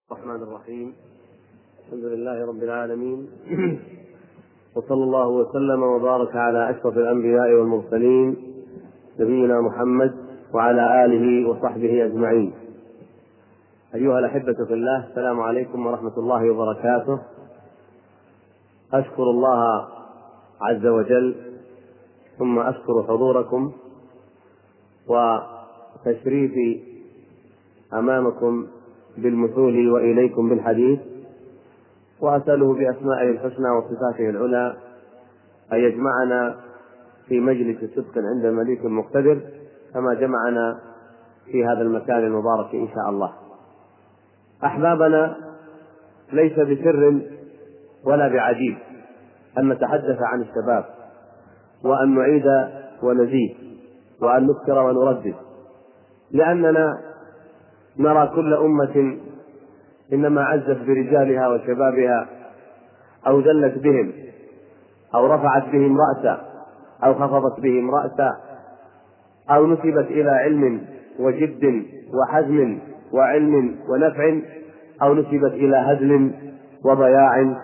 الرحمن الرحيم. الحمد لله رب العالمين وصلى الله وسلم وبارك على أشرف الأنبياء والمرسلين نبينا محمد وعلى آله وصحبه أجمعين. أيها الأحبة في الله، السلام عليكم ورحمة الله وبركاته. أشكر الله عز وجل، ثم أشكر حضوركم وتشريفي أمامكم بالمثول وإليكم بالحديث، وأسأله بأسمائه الحسنى وصفاته العلى أن يجمعنا في مجلس صدق عند مليك مقتدر كما جمعنا في هذا المكان المبارك إن شاء الله. أحبابنا، ليس بسر ولا بعجيب أن نتحدث عن الشباب، وأن نعيد ونزيد، وأن نذكر ونردد، لأننا نرى كل أمة إنما عزت برجالها وشبابها أو ذلت بهم أو رفعت بهم رأسا أو خفضت بهم رأسا أو نسبت إلى علم وجد وحزم وعلم ونفع، أو نسبت إلى هزل وضياع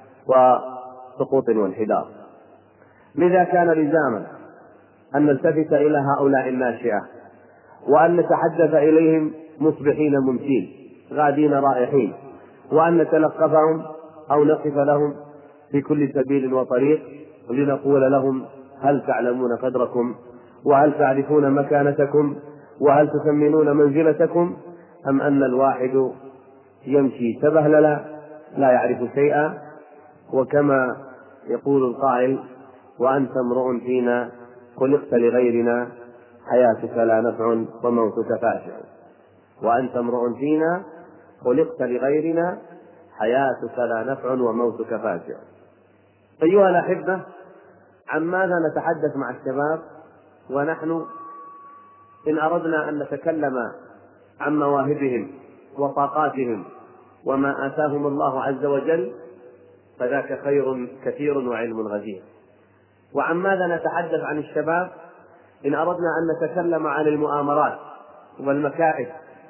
وسقوط وانحدار. لذا كان لزاما أن نلتفت إلى هؤلاء الناشئة، وأن نتحدث إليهم مصبحين ممسين غادين رائحين، وأن نتلقفهم أو نقف لهم في كل سبيل وطريق لنقول لهم: هل تعلمون قدركم؟ وهل تعرفون مكانتكم؟ وهل تثمنون منزلتكم؟ أم أن الواحد يمشي سبهللا لا يعرف شيئا؟ وكما يقول القائل: وأنت امرؤ فينا خلقت لغيرنا، حياتك لا نفع وموتك فاشع. وأنت امرؤ فينا خلقت لغيرنا، حياتك لا نفع وموتك فاشع. أيها الأحبة، عن ماذا نتحدث مع الشباب؟ ونحن إن أردنا أن نتكلم عن مواهبهم وطاقاتهم وما آتاهم الله عز وجل فذاك خير كثير وعلم غزير. وعن ماذا نتحدث عن الشباب إن أردنا أن نتكلم عن المؤامرات والمكائد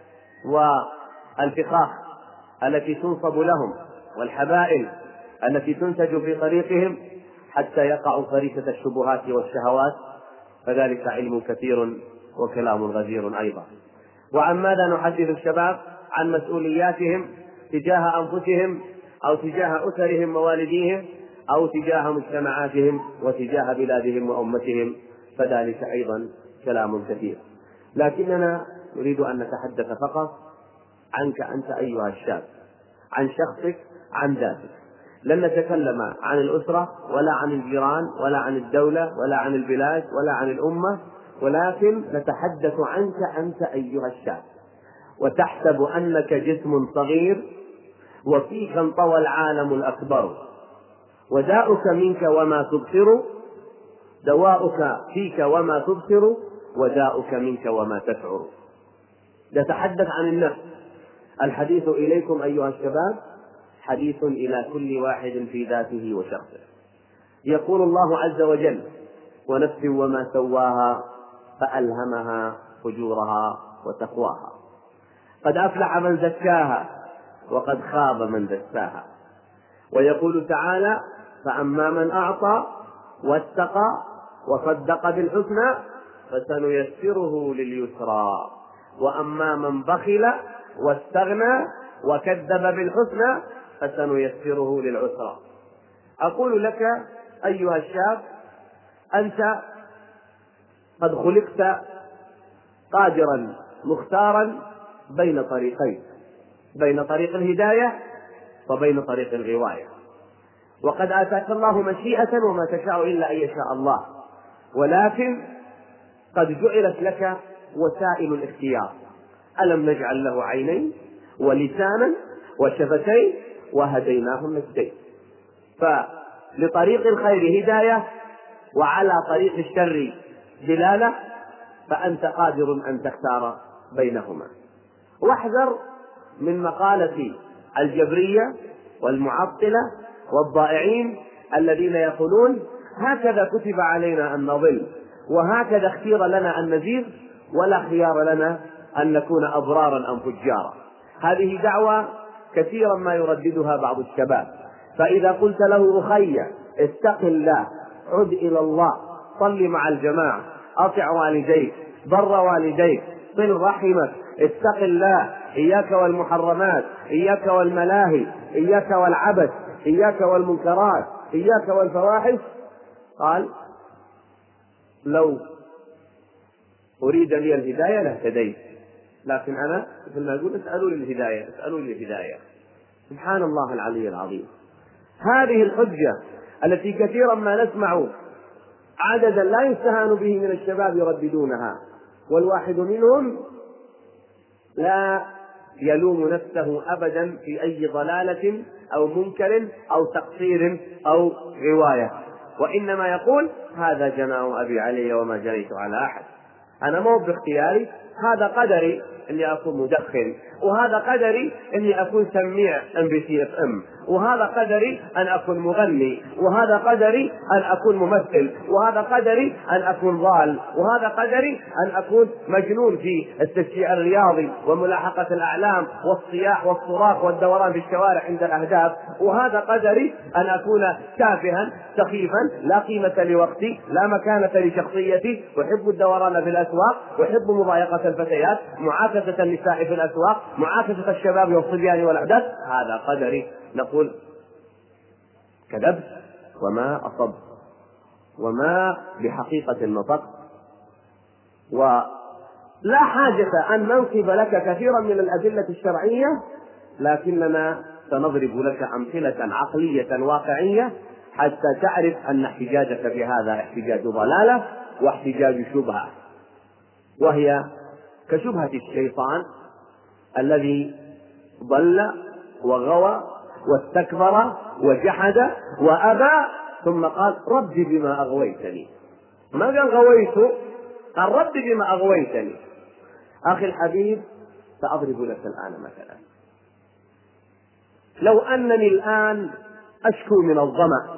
والفخاخ التي تنصب لهم والحبائل التي تنتج في طريقهم حتى يقعوا فريسة الشبهات والشهوات، فذلك علم كثير وكلام غزير أيضا. وعن ماذا نحدث الشباب؟ عن مسؤولياتهم تجاه أنفسهم أو تجاه أسرهم ووالديهم أو تجاه مجتمعاتهم وتجاه بلادهم وأمتهم، فذلك أيضا كلام كثير. لكننا نريد أن نتحدث فقط عنك أنت أيها الشاب، عن شخصك، عن ذاتك. لن نتكلم عن الأسرة ولا عن الجيران ولا عن الدولة ولا عن البلاد ولا عن الأمة، ولكن نتحدث عنك أنت أيها الشاب. وتحسب أنك جسم صغير وفيك انطوى العالم الأكبر، وداؤك منك وما تبصر، دواؤك فيك وما تبصر، وداؤك منك وما تشعر. نتحدث عن النفس. الحديث إليكم أيها الشباب حديث إلى كل واحد في ذاته وشخصه. يقول الله عز وجل: ونفس وما سواها فألهمها فجورها وتقواها، قد أفلح من زكاها وقد خاب من دساها. ويقول تعالى: فأما من أعطى واتقى وصدق بالحسنى فسنيسره لليسرى، وأما من بخل واستغنى وكذب بالحسنى فسنيسره للعسرى. أقول لك أيها الشاب، أنت قد خلقت قادرا مختارا بين طريقين، بين طريق الهداية وبين طريق الغواية. وقد آتاك الله مشيئة وما تشاء إلا أن يشاء الله، ولكن قد جعلت لك وسائل الاختيار. ألم نجعل له عينين ولسانا وشفتين وهديناه النجدين. فلطريق الخير هداية وعلى طريق الشر دلالة، فأنت قادر أن تختار بينهما. واحذر من مقالة الجبرية والمعطلة والضائعين الذين يقولون: هكذا كتب علينا أن نضل، وهكذا اختير لنا أن نزيغ، ولا خيار لنا أن نكون أبرارا أم فجارا. هذه دعوة كثيرا ما يرددها بعض الشباب. فإذا قلت له أخي اتق الله، عد إلى الله، صل مع الجماعة، أطع والديك، بر والديك، صل رحمك، اتق الله، إياك والمحرمات، إياك والملاهي، إياك والعبث، إياك والمنكرات، إياك والفواحش، قال لو أريد لي الهداية لاهتديت، لكن أنا مثل ما أقول اسألوا لي الهداية. سبحان الله العلي العظيم. هذه الحجة التي كثيرا ما نسمع عددا لا يستهان به من الشباب يرددونها، والواحد منهم لا يلوم نفسه أبدا في أي ضلالة أو منكر أو تقصير أو رواية، وإنما يقول هذا جناء أبي علي وما جريت على أحد. أنا مو باختياري، هذا قدري أني أكون مدخن، وهذا قدري أني أكون سميع MBC FM، وهذا قدري أن أكون مغني، وهذا قدري أن أكون ممثل، وهذا قدري أن أكون ضال، وهذا قدري أن أكون مجنون في التشجيع الرياضي وملاحقة الأعلام والصياح والصراخ والدوران في الشوارع عند الأهداف، وهذا قدري أن أكون تافها سخيفا لا قيمة لوقتي لا مكانة لشخصيتي، أحب الدوران في الأسواق، أحب مضايقة الفتيات، معاكسة النساء في الأسواق، معاكسة الشباب والصبيان والأحداث، هذا قدري. نقول كذبت وما أصبت وما بحقيقة النطق، ولا حاجة أن ننصب لك كثيرا من الأدلة الشرعية، لكننا سنضرب لك أمثلة عقلية واقعية حتى تعرف أن احتجاجك بهذا احتجاج ضلالة واحتجاج شبهة، وهي كشبهة الشيطان الذي ضل وغوى واستكبر وجحد وأبى، ثم قال رب بما أغويتني. ما قال غويت، قال رب بما أغويتني. أخي الحبيب، سأضرب لك الآن مثلا. لو أنني الآن أشكو من الظمأ،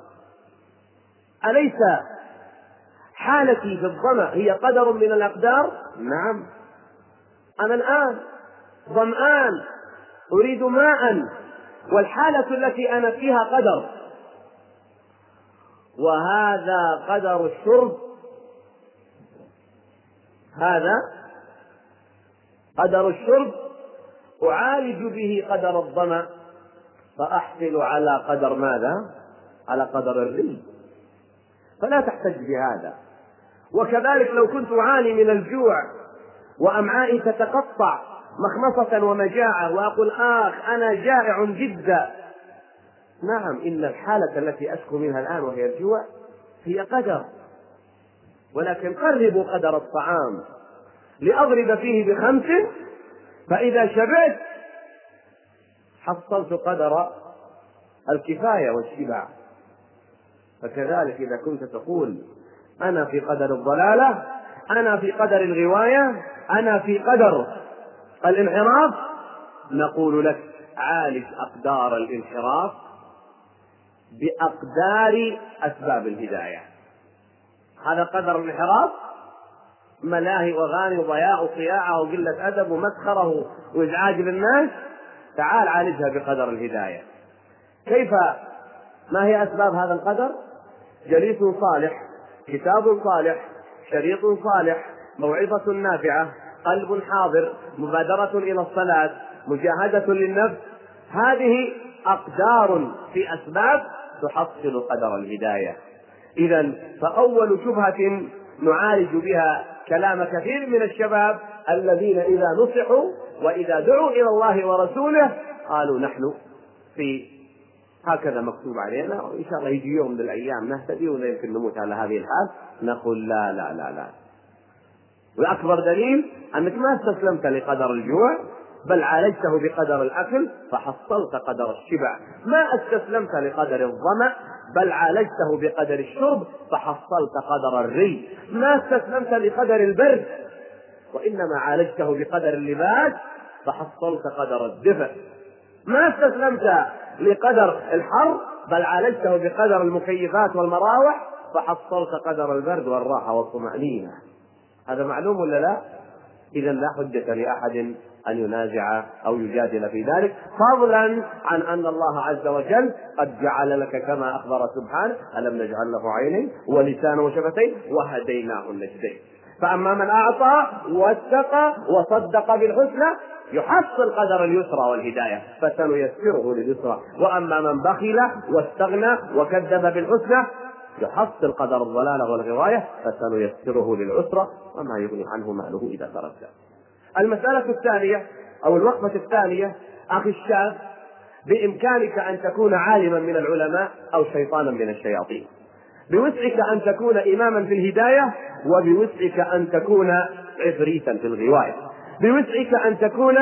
أليس حالتي في الظمأ هي قدر من الأقدار؟ نعم، أنا الآن ظمآن أريد ماء، والحالة التي أنا فيها قدر، وهذا قدر الشرب، هذا قدر الشرب أعالج به قدر الظمأ، فأحصل على قدر ماذا؟ على قدر الري، فلا تحتج بهذا. وكذلك لو كنت أعاني من الجوع وأمعائي تتقطع مخمصة ومجاعة وأقول أنا جائع جدا، نعم، إن الحالة التي أشكو منها الآن وهي الجوع هي قدر، ولكن قربوا قدر الطعام لأضرب فيه ب5، فإذا شبعت حصلت قدر الكفاية والشبع. فكذلك إذا كنت تقول أنا في قدر الضلالة، أنا في قدر الغواية، أنا في قدر الانحراف، نقول لك عالج أقدار الانحراف بأقدار أسباب الهداية. هذا قدر الانحراف، ملاهي وغاني وضياع وصياعة وقلة أدب ومسخرة وإزعاج للناس، تعال عالجها بقدر الهداية. كيف؟ ما هي أسباب هذا القدر؟ جليس صالح، كتاب صالح، شريط صالح، موعظة نافعة، قلب حاضر، مبادرة إلى الصلاة، مجاهدة للنفس، هذه أقدار في أسباب تحصل قدر الهداية. إذن فأول شبهة نعالج بها كلام كثير من الشباب الذين إذا نصحوا وإذا دعوا إلى الله ورسوله قالوا نحن في هكذا مكتوب علينا، وإن شاء الله يجي يوم من الأيام نهتدي ولا يمكن نموت على هذه الحال. نقول لا لا لا لا. وأكبر دليل أنك ما استسلمت لقدر الجوع، بل عالجته بقدر الأكل فحصلت قدر الشبع. ما استسلمت لقدر الظمأ، بل عالجته بقدر الشرب فحصلت قدر الري. ما استسلمت لقدر البرد، وإنما عالجته بقدر اللباس فحصلت قدر الدفء. ما استسلمت لقدر الحر، بل عالجته بقدر المكيفات والمراوح فحصلت قدر البرد والراحة والطمأنينة. هذا معلوم ولا لا؟ إذا لا حجة لأحد أن ينازع أو يجادل في ذلك، فضلا عن أن الله عز وجل قد جعل لك كما أخبر سبحانه: ألم نجعل له عينين ولسانا وشفتين وهديناه النجدين. فأما من أعطى واتقى وصدق بالحسنى يحصل قدر اليسرى والهداية فسنيسره لليسرى، وأما من بخل واستغنى وكذب بالحسنى يحصل قدر الضلالة والغواية فسنيسره للعسرى وما يغني عنه ماله إذا تردى. المسألة الثانية أو الوقفة الثانية: أخي الشاب، بإمكانك أن تكون عالما من العلماء أو شيطانا من الشياطين، بوسعك أن تكون إماما في الهداية، وبوسعك أن تكون عفريتا في الغواية، بوسعك أن تكون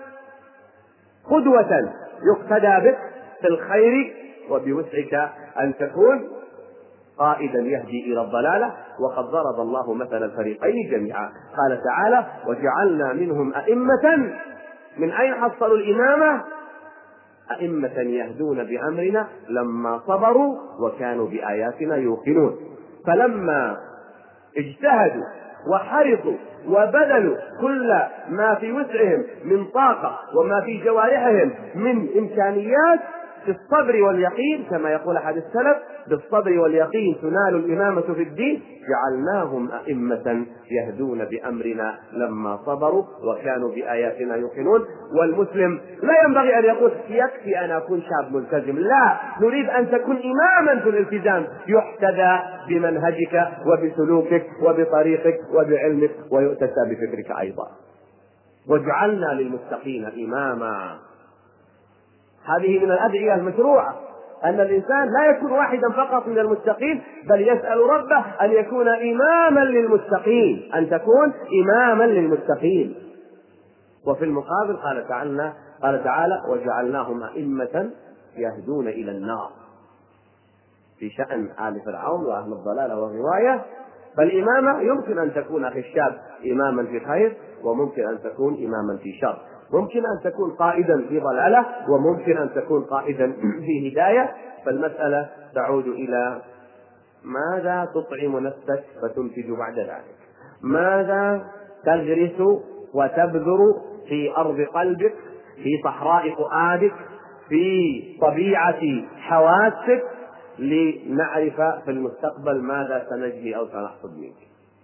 قدوة يقتدى بك في الخير، وبوسعك أن تكون قائدا يهدي إلى الضلالة. وقد ضرب الله مثل الفريقين جميعا، قال تعالى: وجعلنا منهم أئمة. من أين حصلوا الإمامة؟ أئمة يهدون بأمرنا لما صبروا وكانوا بآياتنا يوقنون. فلما اجتهدوا وحرصوا وبذلوا كل ما في وسعهم من طاقة وما في جوارحهم من إمكانيات في الصبر واليقين، كما يقول أحد السلف: بالصبر واليقين تنال الإمامة في الدين، جعلناهم أئمة يهدون بأمرنا لما صبروا وكانوا بآياتنا يوقنون. والمسلم لا ينبغي أن يقول: يكفي أن أكون شاب ملتزم. لا، نريد أن تكون إماما في الالتزام يحتذى بمنهجك وبسلوكك وبطريقك وبعلمك ويؤتسى بفكرك أيضا. وجعلنا للمتقين إماما. هذه من الأدعية المشروعة، أن الإنسان لا يكون واحدا فقط من المتقين، بل يسأل ربه أن يكون إماما للمتقين، أن تكون إماما للمتقين. وفي المقابل قال تعالى: وجعلناهم أئمة يهدون إلى النار، في شأن آل فرعون وأهل الضلال والغواية. فالإمامة يمكن أن تكون أخي الشاب إماما في خير، وممكن أن تكون إماما في شر، ممكن أن تكون قائدا في ضلالة، وممكن أن تكون قائدا في هداية. فالمسألة تعود إلى ماذا تطعم نفسك فتنتج بعد ذلك، ماذا تغرس وتبذر في أرض قلبك، في صحراء فؤادك، في طبيعة حواسك، لنعرف في المستقبل ماذا سنجني أو سنحصد منك.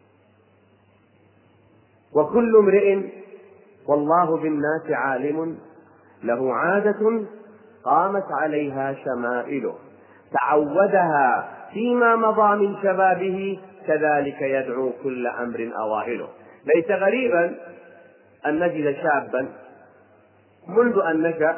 وكل امرئ والله بالناس عالم له عادة قامت عليها شمائله، تعودها فيما مضى من شبابه، كذلك يدعو كل أمر أواهله. ليس غريبا أن نجد شابا منذ أن نشأ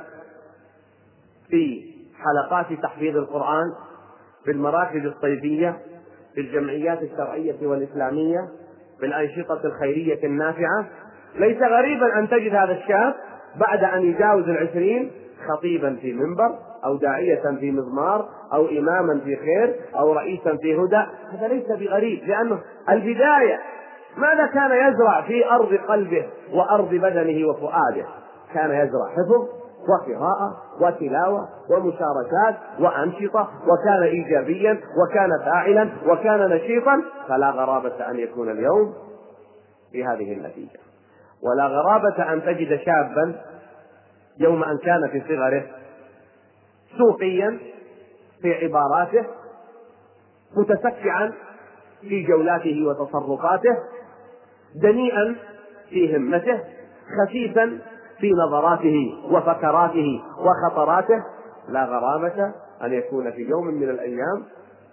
في حلقات تحفيظ القرآن، في المراكز الصيفية، في الجمعيات الشرعية والإسلامية، في الأنشطة الخيرية النافعة. ليس غريبا أن تجد هذا الشاب بعد أن يجاوز 20 خطيبا في منبر، أو داعية في مضمار، أو إماما في خير، أو رئيسا في هدى. هذا ليس بغريب، لأنه البداية ماذا كان يزرع في أرض قلبه وأرض بدنه وفؤاده؟ كان يزرع حفظ وقراءة وتلاوة ومشاركات وأنشطة، وكان إيجابيا وكان فاعلا وكان نشيطا. فلا غرابة أن يكون اليوم في هذه النتيجة، ولا غرابة أن تجد شابا يوم أن كان في صغره سوقيا في عباراته، متسكعا في جولاته وتصرفاته، دنيئا في همته، خفيفا في نظراته وفكراته وخطراته. لا غرابة أن يكون في يوم من الأيام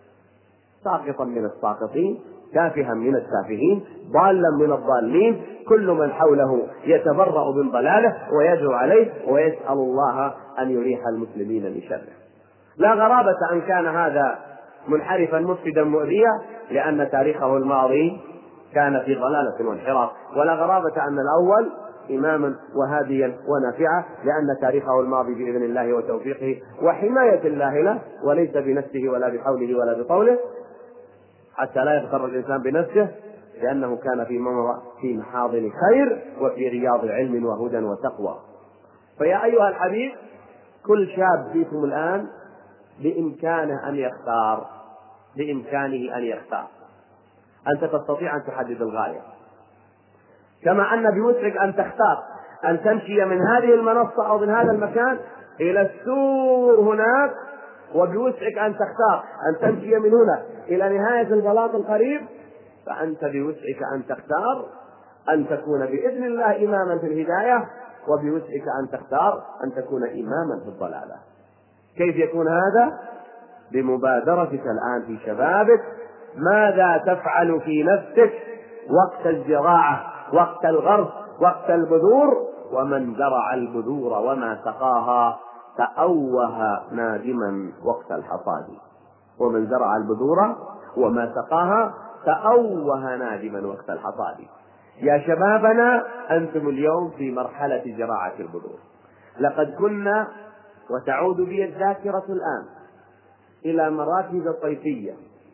ساقطا من الساقطين، تافها من التافهين، ضالا من الضالين، كل من حوله يتبرأ من ضلاله ويدعو عليه ويسأل الله أن يريح المسلمين من شره. لا غرابة أن كان هذا منحرفا مفسدا مؤذيا، لأن تاريخه الماضي كان في ضلالة وانحراف. ولا غرابة أن الأول إماما وهاديا ونافعا، لأن تاريخه الماضي بإذن الله وتوفيقه وحماية الله له، وليس بنفسه ولا بحوله ولا بطوله، حتى لا يغتر الإنسان بنفسه، لأنه كان في محاضن خير وفي رياض علم وهدى وتقوى. فيا أيها الحبيب، كل شاب فيكم الآن بإمكانه أن يختار، بإمكانه أن يختار. أنت تستطيع أن تحدد الغاية، كما أن بوسعك أن تختار أن تمشي من هذه المنصة أو من هذا المكان إلى السور هناك، وبوسعك أن تختار أن تمشي من هنا إلى نهاية البلاط القريب، فأنت بوسعك أن تختار أن تكون بإذن الله إماما في الهداية، وبوسعك أن تختار أن تكون إماما في الضلالة. كيف يكون هذا؟ بمبادرتك الآن في شبابك. ماذا تفعل في نفسك وقت الزراعة، وقت الغرس، وقت البذور؟ ومن زرع البذور وما سقاها تأوه نادما وقت الحصاد. ومن زرع البذور وما سقاها تأوه نادما وقت الحصاد. يا شبابنا، أنتم اليوم في مرحلة زراعة البذور. لقد كنا، وتعود بي الذاكرة الآن إلى مراكز صيفية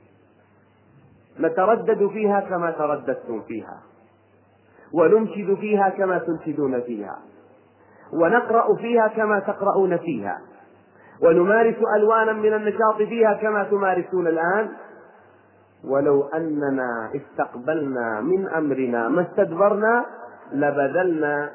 نتردد فيها كما ترددتم فيها، وننشد فيها كما تنشدون فيها، ونقرأ فيها كما تقرؤون فيها، ونمارس ألوانا من النشاط فيها كما تمارسون الآن. ولو أننا استقبلنا من أمرنا ما استدبرنا لبذلنا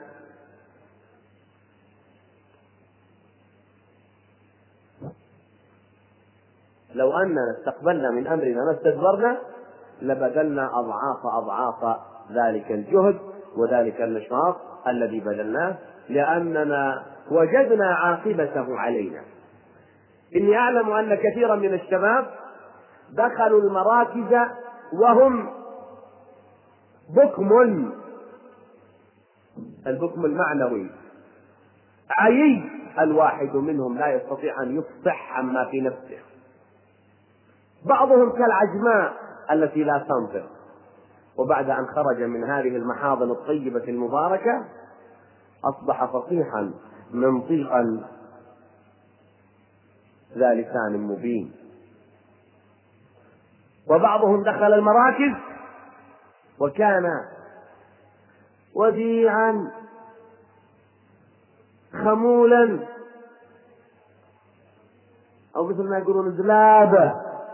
لو أننا استقبلنا من أمرنا ما استدبرنا لبذلنا أضعاف ذلك الجهد وذلك النشاط الذي بذلناه، لأننا وجدنا عاقبته علينا. إني أعلم أن كثيرا من الشباب دخلوا المراكز وهم بكم، البكم المعنوي، عيي، الواحد منهم لا يستطيع أن يفصح عما في نفسه. بعضهم كالعجماء التي لا تنطق، وبعد أن خرج من هذه المحاضن الطيبة المباركة أصبح فصيحا منطقا ذا لسان مبين. وبعضهم دخل المراكز وكان وديعا خمولا، أو مثل ما يقولون زلابة،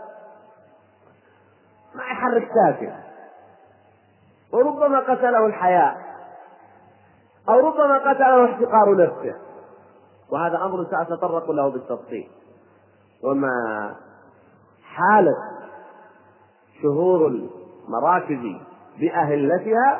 ما يحرك ساكن، وربما قتله الحياء، أو ربما قتله احتقار نفسه، وهذا أمر سأتطرق له بالتفصيل. وما حالت شهور المراكز بأهلتها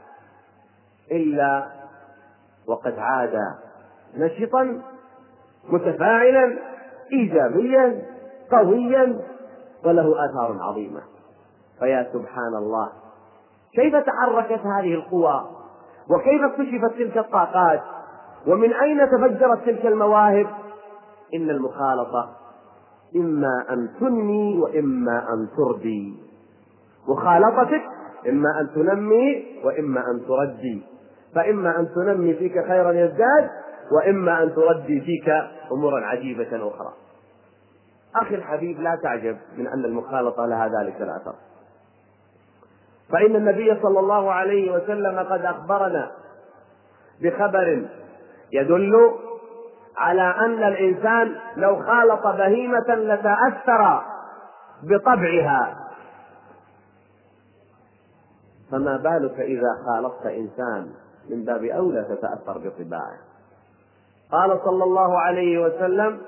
إلا وقد عاد نشطا متفاعلا إيجابيا قويا وله آثار عظيمة. فيا سبحان الله، كيف تحركت هذه القوى، وكيف اكتشفت تلك الطاقات، ومن أين تفجرت تلك المواهب؟ إن المخالطة إما أن تنمي وإما أن تردي. مخالطتك إما أن تنمي وإما أن تردي، فإما أن تنمي فيك خيرا يزداد، وإما أن تردي فيك أمورا عجيبة أخرى. أخي الحبيب، لا تعجب من أن المخالطة لها ذلك الأثر، فإن النبي صلى الله عليه وسلم قد أخبرنا بخبر يدل على أن الإنسان لو خالط بهيمة لتأثر بطبعها، فما بالك إذا خالطت إنسان من باب أولى تتأثر بطباعه. قال صلى الله عليه وسلم: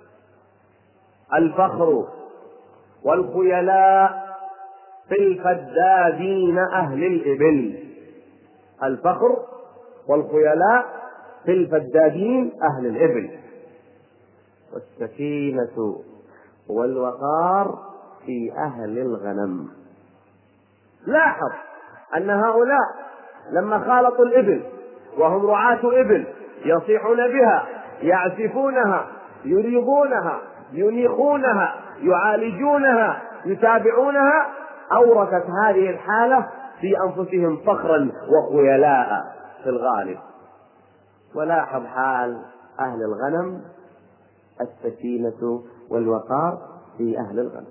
الفخر والخيلاء في الفدادين أهل الإبل. الفخر والخيلاء في الفدادين أهل الإبل، والسكينة والوقار في أهل الغنم. لاحظ أن هؤلاء لما خالطوا الإبل وهم رعاة إبل يصيحون بها، يعزفونها، يريضونها، ينيخونها، يعالجونها، يتابعونها، أورثت هذه الحالة في أنفسهم فخرا وخيلاء في الغالب. ولاحظ حال أهل الغنم: السكينة والوقار في أهل الغنم.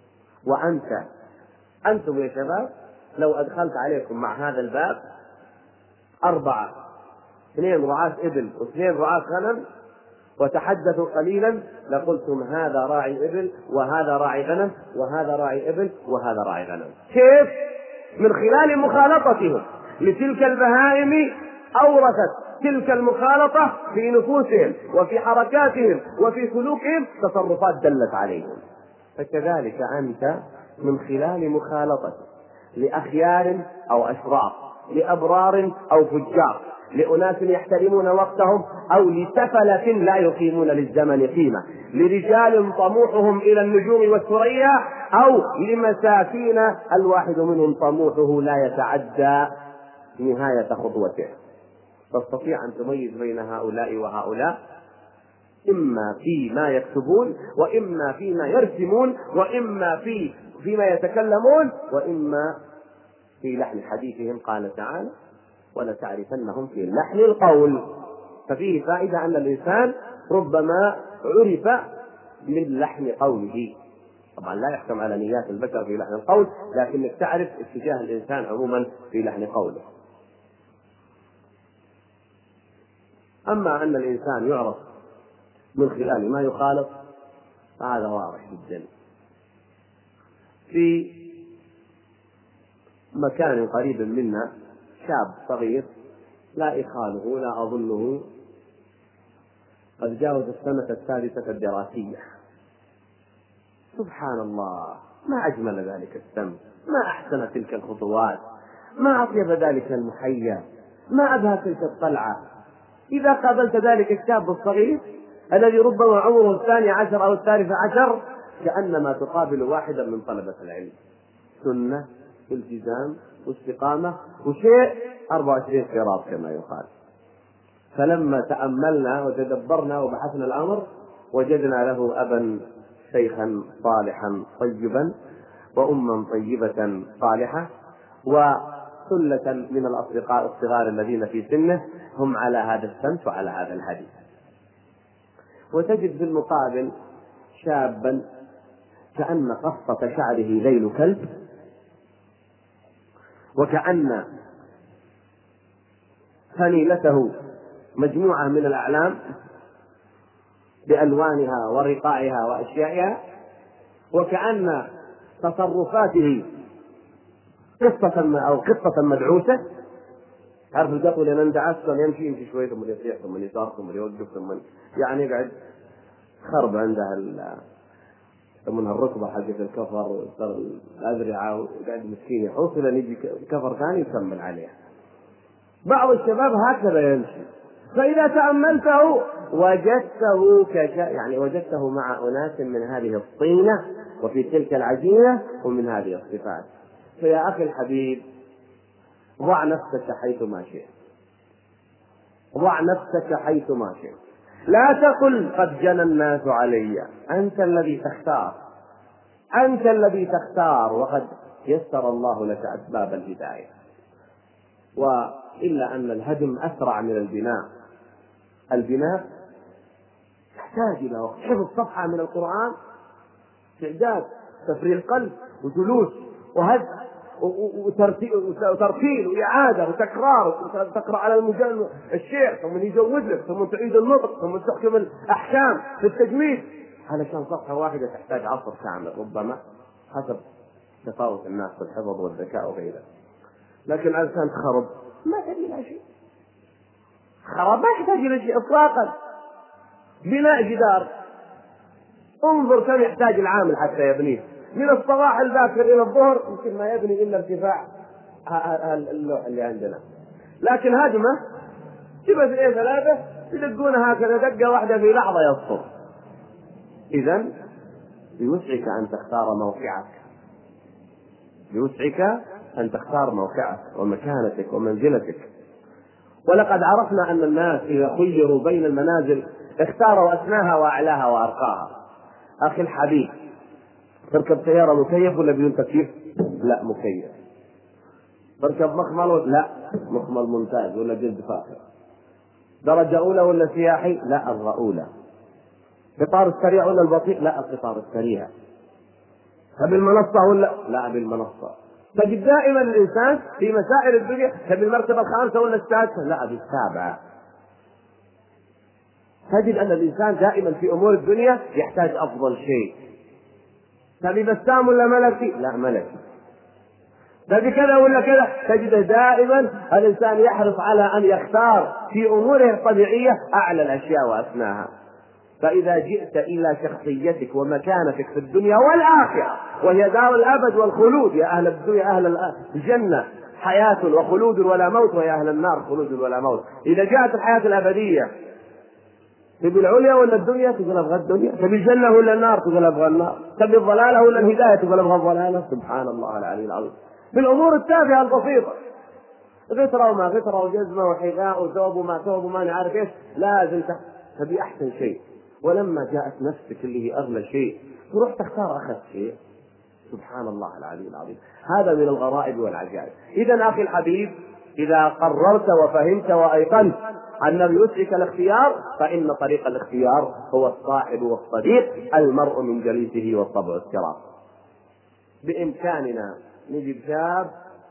أنتم يا شباب لو أدخلت عليكم مع هذا الباب 4، 2 رعاة إبل و2 رعاة غنم، وتحدثوا قليلا لقلتم هذا راعي إبل وهذا راعي غنم وهذا راعي إبل وهذا راعي غنم. كيف؟ من خلال مخالطتهم لتلك البهائم أورثت تلك المخالطة في نفوسهم وفي حركاتهم وفي سلوكهم تصرفات دلت عليهم. فكذلك أنت من خلال مخالطتك لأخيار أو أشرار، لأبرار أو فجار، لأناس يحترمون وقتهم أو لسفلة لا يقيمون للزمن قيمة، لرجال طموحهم إلى النجوم والثريا، أو لمساكين الواحد منهم طموحه لا يتعدى نهاية خطوته. تستطيع أن تميز بين هؤلاء وهؤلاء، إما فيما يكتبون، وإما فيما يرسمون، وإما فيما يتكلمون، وإما في لحن حديثهم. قال تعالى: ولتعرفنهم في لحن القول. ففيه فائدة أن الإنسان ربما عرف من لحن قوله. طبعا لا يحكم على نيات البشر في لحن القول، لكنك تعرف اتجاه الإنسان عموما في لحن قوله. أما أن الإنسان يعرف من خلال ما يخالط فهذا واضح جدا. في مكان قريب منا شاب صغير لا إخاله لا أظنه قد جاوز السنة السادسة الدراسية. سبحان الله، ما أجمل ذلك السمت، ما أحسن تلك الخطوات، ما أطيب ذلك المحيا، ما أبهى تلك الطلعة. إذا قابلت ذلك الشاب الصغير الذي ربما عمره 12 أو 13، كأنما تقابل واحدا من طلبة العلم، سنة والتزام واستقامة وشيء 24 قراط كما يقال. فلما تأملنا وتدبرنا وبحثنا الأمر وجدنا له أبا شيخا صالحا طيبا، وأما طيبة صالحة، وثلة من الأصدقاء الصغار الذين في سنه هم على هذا السمت وعلى هذا الهدي. وتجد في المقابل شابا كأن قصة شعره ذيل كلب، وكأن فنيلته مجموعة من الأعلام بألوانها ورقائها وأشيائها، وكأن تصرفاته قصة مدعوسة. عارف القطو لمن دعس يمشي شوي ثم يصيح ثم يصار ثم يوقف ثم يعني يقعد خرب عندها من الركبة حقت الكفر الأذرعة، وقاعد مسكين يحوص إلى يجي كفر ثاني يكمل عليها. بعض الشباب هكذا يمشي، فإذا تأملته وجدته مع أناس من هذه الطينة وفي تلك العجينة ومن هذه الصفات. فيا أخي الحبيب، ضع نفسك حيثما شئت، ضع نفسك حيثما شئت، لا تقل قد جنى الناس علي. أنت الذي تختار، أنت الذي تختار، وقد يسر الله لك أسباب الهداية. وإلا أن الهدم أسرع من البناء. البناء يحتاج إلى وقت. حفظ صفحة من القرآن استعداد، تفريغ قلب وجلوس وهدء وترتيل وإعادة وتكرار، وتقرأ على الشيخ ثم يجوز لك ثم تعيد النطق ثم تحكم الأحكام في التجويد، علشان صفحة واحدة تحتاج عصر كامل ربما حسب تفاوت الناس في الحفظ والذكاء وغيره. لكن الإنسان خرب ما تبي له شيء، خرب ما يحتاج إلى شيء إطلاقا. بناء جدار انظر كم يحتاج العامل حتى يبنيه، من الصباح الباكر إلى الظهر يمكن ما يبني إلا ارتفاع اللوح اللي عندنا. لكن هدمة جبت 2-3 يدقونها هكذا دقة واحدة في لحظة يسقط. إذن بوسعك أن تختار موقعك، بوسعك أن تختار موقعك ومكانتك ومنزلتك. ولقد عرفنا أن الناس إذا خيروا بين المنازل اختاروا أسناها وأعلاها وأرقاها. أخي الحبيب، تركب سيارة مكيف ولا بدون تكييف؟ لا مكيف. تركب مخمل؟ لا مخمل ممتاز ولا جلد فاخر. درجة أولى ولا سياحي؟ لا الرؤولة. قطار السريع ولا البطيء؟ لا القطار السريع. بالمنصة ولا لا بالمنصة. تجد دائما الإنسان في مسائل الدنيا بالمرتبة 5 ولا 6؟ لا بال7. تجد أن الإنسان دائما في أمور الدنيا يحتاج أفضل شيء. تبي بسام ولا ملكي؟ لا ملكي. تبي كذا ولا كذا، تجده دائما الإنسان يحرص على أن يختار في أموره الطبيعية أعلى الأشياء وأسناها. فإذا جئت إلى شخصيتك ومكانتك في الدنيا والآخرة، وهي دار الأبد والخلود، يا أهل الدنيا أهل الجنة حياة وخلود ولا موت، ويا أهل النار خلود ولا موت. إذا جاءت الحياة الأبدية، تبي العليا ولا الدنيا؟ تقول أبغى الدنيا. تبي الجنة ولا النار؟ تقول أبغى النار. تبي الضلالة ولا الهداية؟ تقول أبغى الضلالة. سبحان الله العلي العظيم. بالأمور التافهة البسيطة، غترة وما غترة وجزمة وحذاء وثوب وما ثوب وما نعرف ايش، لازم تبي أحسن شيء. ولما جاءت نفسك اللي هي أغلى شيء تروح تختار أخذ شيء. سبحان الله العلي العظيم. هذا من الغرائب والعجائب. إذا أخي الحبيب، إذا قررت وفهمت وأيقنت أن يسعك الاختيار، فإن طريق الاختيار هو الصاحب والصديق، المرء من جليسه والطبع الكرام. بإمكاننا نجيب شاب،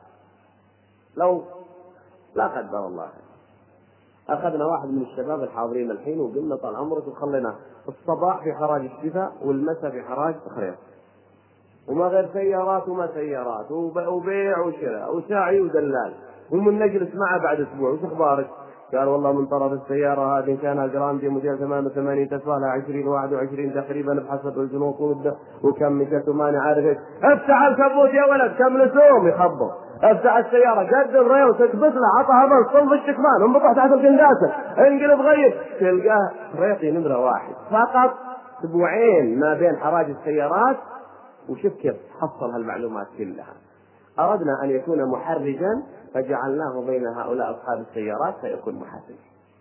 لو لا قدر الله أخذنا واحد من الشباب الحاضرين الحين وقلنا طال عمرك وخلينا الصباح في حراج الشفاء والمساء في حراج تخريط، وما غير سيارات وما سيارات، وبيع وشراء وساعي ودلال، ومن نجلس معه بعد أسبوع وش أخبارك؟ قال والله من طرف السيارة هذه كان جراندي موديل 88 تسوى لها 20 21 تقريبا بحسب الجنوط وكم مشت وما نعرف ايش. افتح الكبوت يا ولد، كم لسوم يخبط. افتح السيارة، قدم ريو تكبس له، عطها بس صلب الشكمان، انبطح تحت القنداسة، انقلب غير، تلقاه ريطي نمرة واحد. فقط اسبوعين ما بين حراج السيارات، وشوف كيف حصل هالمعلومات كلها. أردنا أن يكون محرجا فجعلناه بين هؤلاء أصحاب السيارات فيكون محرج.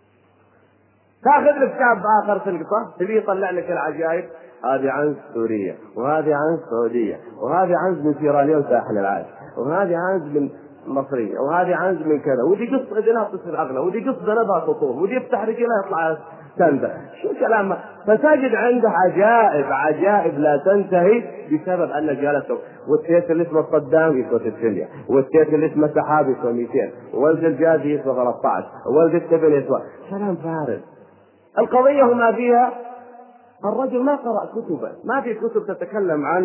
تأخذ لك شاب آخر في القصة تبي يطلع لك العجائب، هذه عنز سورية، وهذه عنز سعودية، وهذه عنز من سيراليون ساحل العاج، وهذه عنز من مصرية، وهذه عنز من كذا، ودي قص إذنها تصير أغلى، ودي قص ذنبها تطوف، ودي يفتح رجلها يطلع تنده. شو كلامه؟ فتجد عنده عجائب عجائب لا تنتهي بسبب أنه جالسه. والسيف اللي اسمه صدام يسوى 600، والسيف اللي اسمه سحاب يسوى 200، والد الجازي يسوى 13، والد التبن يسوى. كلام فارغ. القضية وما فيها الرجل ما قرأ كتبا، ما في كتب تتكلم عن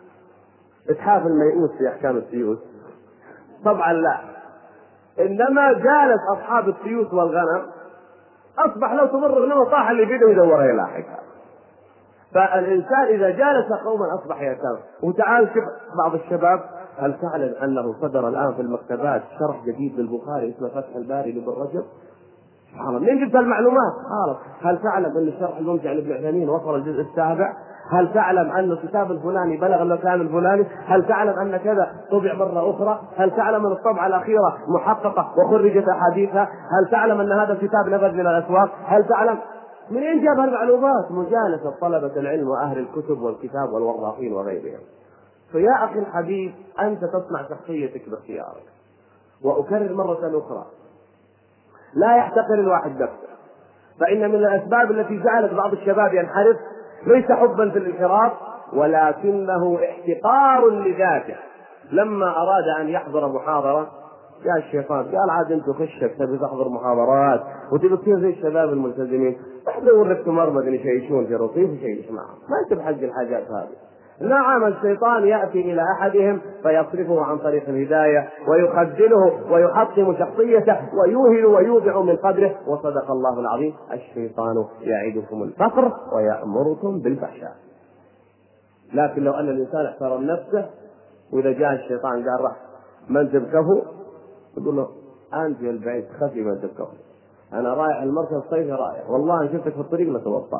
إتحاف الميؤوس في أحكام السيوس، طبعا لا، إنما جالس أصحاب السيوس والغنم أصبح لو تمر غنمه طاح اللي بيده يدورها يلاحقها. فالإنسان إذا جالس قوما أصبح يتام. وتعال شوف بعض الشباب، هل تعلم أنه صدر الآن في المكتبات شرح جديد للبخاري اسمه فتح الباري لابن رجب؟ سبحان الله، منين جبت المعلومات؟ خلاص. هل تعلم أن الشرح الممتع لابن عثيمين وصل الجزء السابع؟ هل تعلم أن الكتاب الفلاني بلغ المكان الفلاني؟ هل تعلم أن كذا طبع مرة أخرى؟ هل تعلم أن الطبعة الأخيرة محققة وخرجت أحاديثها؟ هل تعلم أن هذا الكتاب نبذ من الأسواق؟ هل تعلم؟ منين جاب المعلومات؟ مجالسة طلبة العلم وأهل الكتب والكتاب والوراقين وغيرهم. فيا أخي الحبيب، أنت تصنع شخصيتك باختيارك. وأكرر مرة أخرى، لا يحتقر الواحد نفسه، فإن من الأسباب التي جعلت بعض الشباب ينحرف ليس حبا في الانحراف، ولكنه احتقار لذاته. لما أراد أن يحضر محاضرة جاء الشيطان قال عاد انت خشك تبي تحضر محاضرات وتبي تصير زي الشباب الملتزمين، تحضر لك تمرمد يشيشون في الرصيف ويشيش معهم، ما انت بحق الحاجات هذه. نعم، الشيطان يأتي إلى أحدهم فيصرفه عن طريق الهداية ويخذله ويحطم شخصيته ويوهن ويوضع من قدره. وصدق الله العظيم: الشيطان يعدكم الفقر ويأمركم بالفحشاء. لكن لو أن الإنسان احترم نفسه، وإذا جاء الشيطان قال راح من تبكه، يقول له أنت يا البعيد خفي من تبكه، أنا رايح المركز الصيفي رايح، والله إن شفتك في الطريق لتوصاك.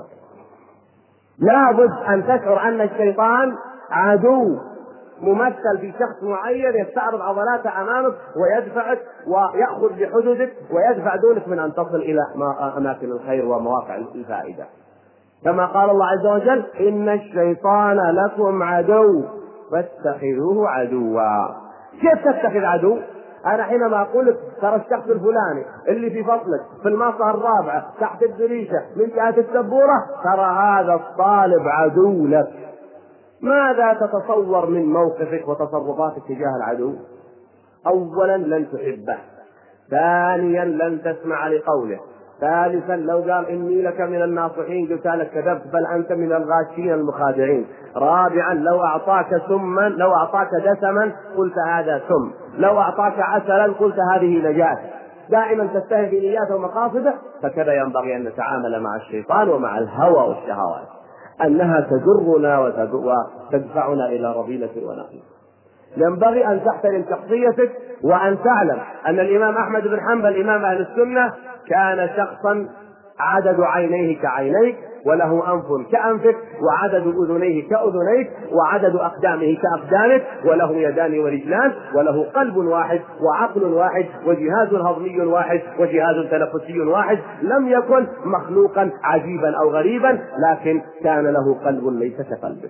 لابد أن تشعر أن الشيطان عدو ممثل في شخص معين يستعرض عضلاته أمامك ويدفعك ويأخذ بحدودك ويدفع دونك من أن تصل إلى أماكن الخير ومواقع الفائدة. كما قال الله عز وجل: إن الشيطان لكم عدو فاتخذوه عدوا. كيف تتخذ عدو؟ أنا حينما أقول لك ترى الشخص الفلاني اللي في فصلك في المصة الرابعة تحت الدريشة من جهة السبورة، ترى هذا الطالب عدو لك. ماذا تتصور من موقفك وتصرفاتك تجاه العدو؟ أولا لن تحبه، ثانيا لن تسمع لقوله، ثالثا لو قال إني لك من الناصحين قلت لك كذبت بل أنت من الغاشين المخادعين. رابعا لو أعطاك سما، لو أعطاك دسما قلت هذا سم، لو أعطاك عسلا قلت هذه نجاة. دائما تتهم بنياته ومقاصده. فكذا ينبغي أن نتعامل مع الشيطان ومع الهوى والشهوات، أنها تجرنا وتدفعنا إلى رذيلة ونقيض. ينبغي أن تحترم شخصيتك وأن تعلم أن الإمام أحمد بن حنبل إمام أهل السنة كان شخصا عدد عينيه كعينيك، وله أنف كأنفك، وعدد أذنيه كأذنيك، وعدد أقدامه كأقدامك، وله يدان ورجلان، وله قلب واحد وعقل واحد وجهاز هضمي واحد وجهاز تنفسي واحد. لم يكن مخلوقا عجيبا أو غريبا، لكن كان له قلب ليس كقلبك.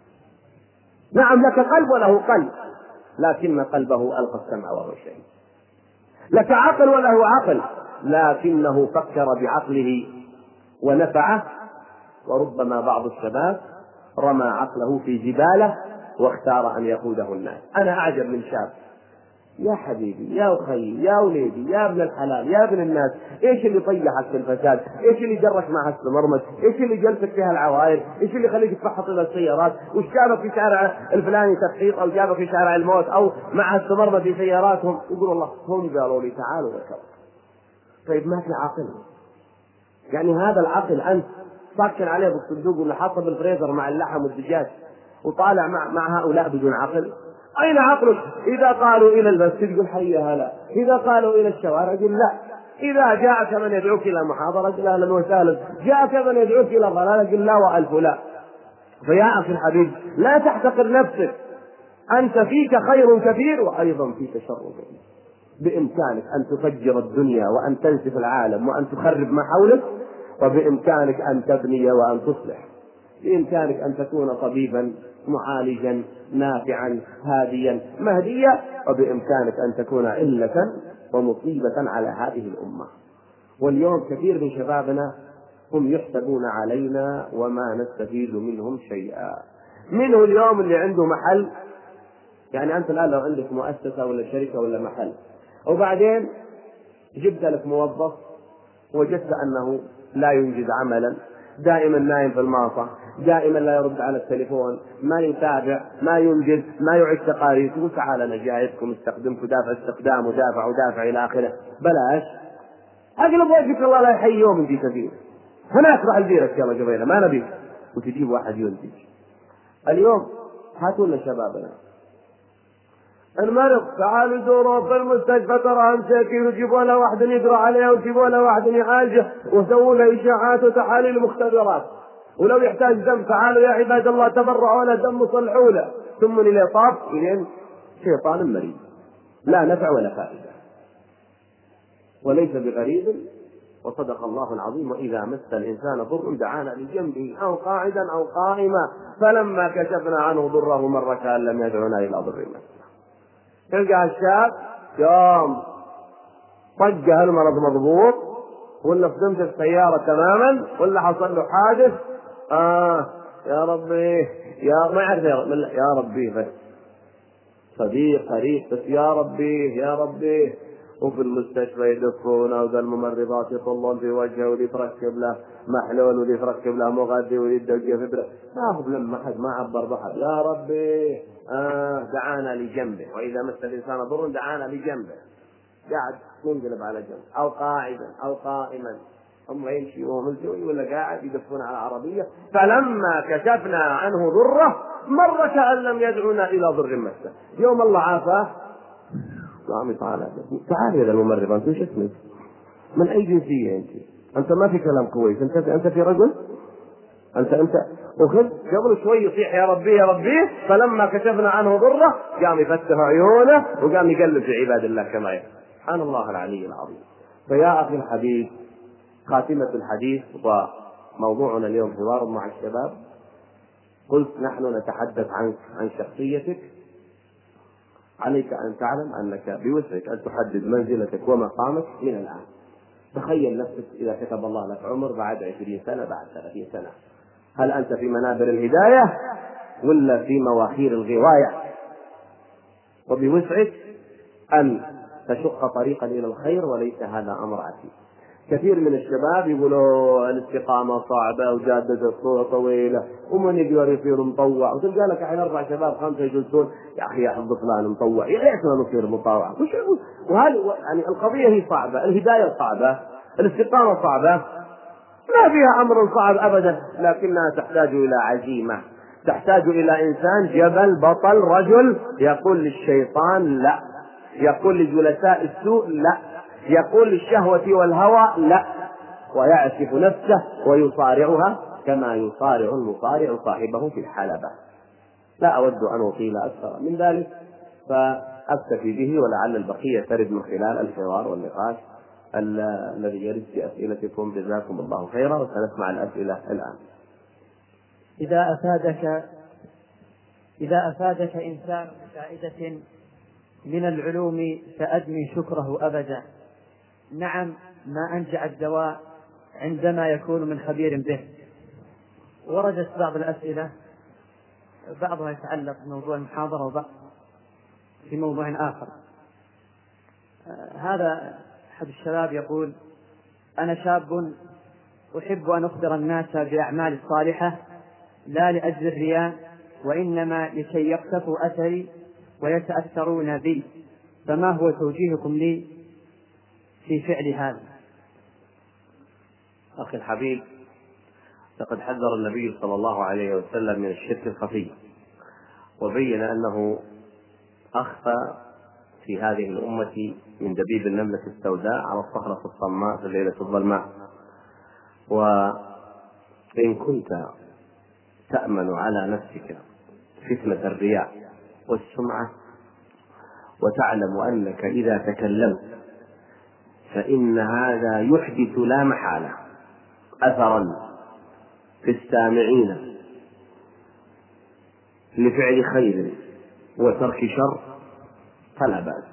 نعم لك قلب وله قلب، لكن قلبه ألقى السمع وهو شهيد. لك عقل وله عقل، لكنه فكر بعقله ونفعه. وربما بعض الشباب رمى عقله في جباله واختار أن يقوده الناس. أنا أعجب من شاب، يا حبيبي يا أخي يا وليدي يا ابن الحلال يا ابن الناس، إيش اللي طيحك في الفساد؟ إيش اللي جرك مع السمرمط؟ إيش اللي جلسك فيها العوائل؟ إيش اللي خليك تفحط إلى السيارات؟ وش جابك في شارع الفلاني تخطيط، أو جابك في شارع الموت، أو مع السمرمط في سياراتهم؟ يقول الله هم قالوا لي تعالوا ذكر. طيب ما في عقل؟ يعني هذا العقل أنت ساكن عليه بالصندوق ولا حاطه بالفريزر مع اللحم والدجاج وطالع مع هؤلاء بدون عقل؟ أين عقلك؟ إذا قالوا إلى المسجد قل حي هلا، إذا قالوا إلى الشوارع قل لا، إذا جاءك من يدعوك إلى محاضرة قل أهلا وسهلا، جاءك من يدعوك إلى ضلالة قل لا وألف لا. فيا أخي الحبيب لا تحتقر نفسك، أنت فيك خير كثير وأيضا فيك شر كثير. بإمكانك أن تفجر الدنيا وأن تنسف العالم وأن تخرب ما حولك، وبإمكانك أن تبني وأن تصلح. بإمكانك أن تكون طبيبا معالجا نافعا هاديا مهديا، وبإمكانك أن تكون علة ومصيبة على هذه الأمة. واليوم كثير من شبابنا هم يحسبون علينا وما نستفيد منهم شيئا. منه اليوم اللي عنده محل، يعني أنت الآن لو عندك مؤسسة ولا شركة ولا محل، وبعدين جبت لك موظف وجدت أنه لا ينجز عملا، دائما نايم في الماصة، دائما لا يرد على التليفون، ما يتابع، ما ينجز، ما يعيد تقارير، تقول تعال أنا جايبكم استخدمك ودافع استخدام ودافع إلى آخره. بلاش، أقلب وجهك الله لا يحيي يوم يجي كثير، هناك راح البيرك يلا جبينا ما نبيك، وتجيب واحد ينتج. اليوم هاتوا لنا شبابنا المرض تعالوا دوروا في المستشفى ترى مساكين، وجيبوا له واحد يقرا عليه وجيبوا له واحد يعالجه وسووا له اشاعات وتحاليل مختبرات، ولو يحتاج دم تعالوا يا عباد الله تبرعوا له دم وصلحوا له، ثم الى طاب الين شيطان مريض لا نفع ولا فائده وليس بغريب. وصدق الله العظيم: وإذا مس الإنسان ضر دعانا لجنبه أو قاعدا أو قائما فلما كشفنا عنه ضره مر كأن لم يدعنا إلى ضر مسه. تلقى الشاب يوم طق المرض مضبوط، ولا صدمت السيارة تماما، ولا حصل له حادث، يا ربي يا ما يعرف يا ربي بس صديق قريب بس يا ربي يا ربي. وفي المستشفى يدفونه، وذا الممرضات يطلون في وجهه، واللي يتركب له محلول واللي يتركب له مغذي واللي يدق فبره، ما هو لما حد ما عبر بحر يا ربي. دعانا لجنبه، وإذا مس الإنسان ضر دعانا لجنبه، قاعد منقلب على جنب أو قاعدا أو قائما، هم يمشي وهو ملتوي ولا قاعد يدفون على عربية. فلما كشفنا عنه ضره مر كأن لم يدعونا إلى ضر مسه. يوم الله عافاه قام تعال يا الممرض انت ايش اسمك؟ من اي جنسيه انت ما في كلام كويس، انت في رجل، انت وخذ قبل شوي يصيح يا ربي يا ربي. فلما كشفنا عنه ضره قام يفتح عيونه وقام يقلب في عباد الله كما يفعل. سبحان الله العلي العظيم. فيا اخي الحبيب، خاتمه الحديث وموضوعنا اليوم حوار مع الشباب. قلت نحن نتحدث عن شخصيتك. عليك أن تعلم أنك بوسعك أن تحدد منزلتك ومقامك من الآن. تخيل نفسك إذا كتب الله لك عمر بعد 20 سنة بعد 30 سنة، هل أنت في منابر الهداية ولا في مواخير الغواية؟ وبوسعك أن تشق طريقا إلى الخير، وليس هذا أمر عسير. كثير من الشباب يقولوا الاستقامة صعبة وجادة الطرق طويلة ومن يقدر يصير مطوع، وتلقى لك الحين 4 شباب 5 يجلسون يا أخي أحب فلان مطوع، ليش ما نصير مطوع؟ وهذه يعني القضية هي صعبة، الهداية صعبة، الاستقامة صعبة، ما فيها أمر صعب أبدا، لكنها تحتاج إلى عزيمة، تحتاج إلى إنسان جبل بطل رجل يقول للشيطان لا، يقول لجلساء السوء لا، يقول للشهوة والهوى لا، ويعسف نفسه ويصارعها كما يصارع المصارع صاحبه في الحلبة. لا أود أن أطيل أكثر من ذلك فأكتفي به، ولعل البقية ترد من خلال الحوار والنقاش الذي يرد في أسئلتكم. جزاكم الله خيرا، وسنسمع الأسئلة الآن. إذا أفادك إنسان بفائدة من العلوم فأدمن شكره أبدا. نعم، ما أنجع الدواء عندما يكون من خبير به. وردت بعض الأسئلة بعضها يتعلق بموضوع المحاضرة وبعض في موضوع آخر. هذا أحد الشباب يقول: أنا شاب أحب أن أخبر الناس بأعمال الصالحة لا لأجل الرياء، وإنما لكي يقتفوا أثري ويتأثرون بي، فما هو توجيهكم لي في فعل هذا؟ أخي الحبيب، لقد حذر النبي صلى الله عليه وسلم من الشرك الخفي، وبين أنه أخفى في هذه الأمة من دبيب النملة السوداء على الصخرة الصماء في الليلة الظلماء. وإن كنت تأمن على نفسك فتنة الرياء والسمعة، وتعلم أنك إذا تكلمت فإن هذا يحدث لا محالة أثرا في السامعين لفعل خير وترك شر، فلا بأس.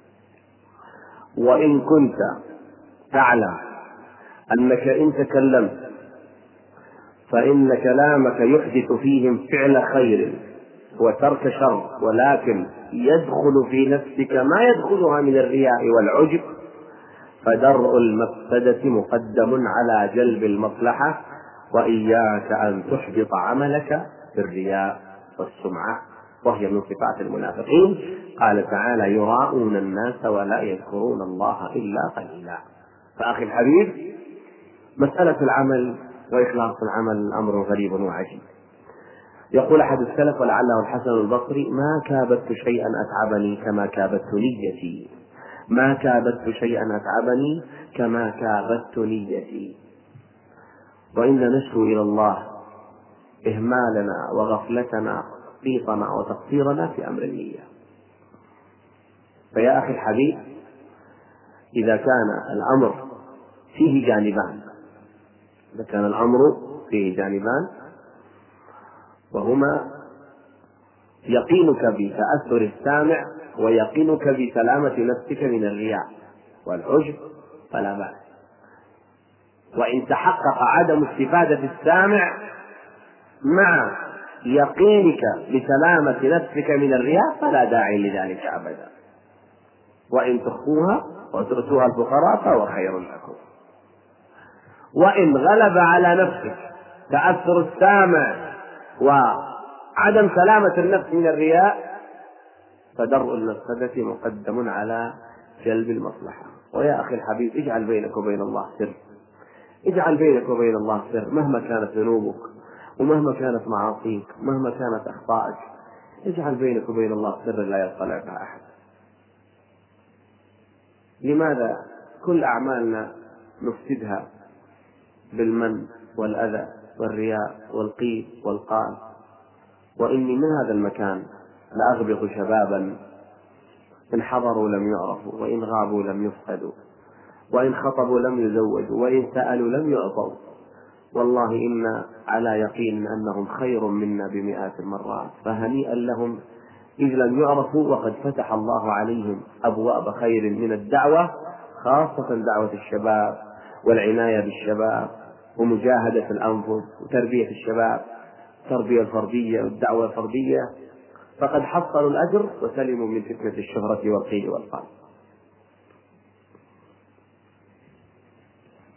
وإن كنت تعلم أنك إن تكلمت فإن كلامك يحدث فيهم فعل خير وترك شر، ولكن يدخل في نفسك ما يدخلها من الرياء والعجب، فدرء المفسدة مقدم على جلب المصلحة، وإياك أن تحبط عملك بالرياء والسمعة، وهي من صفات المنافقين. قال تعالى: يراءون الناس ولا يذكرون الله إلا قليلا. فأخي الحبيب، مسألة العمل وإخلاص العمل أمر غريب وعجيب. يقول أحد السلف ولعله الحسن البصري: ما كابدت شيئا أتعبني كما كابدت نيتي، ما كابدت شيئا أتعبني كما كابدت نيتي. وإن نشكو إلى الله إهمالنا وغفلتنا وتفريطنا وتقصيرنا في أمر النية. فيا أخي الحبيب، إذا كان الأمر فيه جانبان، إذا كان الأمر فيه جانبان وهما يقينك بتأثر السامع ويقينك بسلامة نفسك من الرياء والعجب، فلا بأس. وإن تحقق عدم استفادة السامع مع يقينك بسلامة نفسك من الرياء فلا داعي لذلك أبدا. وإن تخفوها وتؤتوها الفقراء فهو خير لكم. وإن غلب على نفسك تأثر السامع وعدم سلامة النفس من الرياء فدرء المفسدة مقدم على جلب المصلحة. ويا أخي الحبيب، اجعل بينك وبين الله سر، اجعل بينك وبين الله سر، مهما كانت ذنوبك ومهما كانت معاصيك ومهما كانت أخطائك، اجعل بينك وبين الله سر لا يطلع بها أحد. لماذا كل أعمالنا نفسدها بالمن والأذى والرياء والقيل والقال؟ وإني من هذا المكان لأغبط شبابا إن حضروا لم يعرفوا، وإن غابوا لم يفقدوا، وإن خطبوا لم يزوجوا، وإن سألوا لم يعطوا. والله إنا على يقين أنهم خير منا بمئات المرات، فهنيئا لهم إذ لم يعرفوا، وقد فتح الله عليهم أبواب خير من الدعوة، خاصة دعوة الشباب والعناية بالشباب ومجاهدة الأنفس وتربية الشباب، التربية الفردية والدعوة الفردية، فقد حصلوا الأجر وسلموا من فتنة الشهرة والقيل والقال.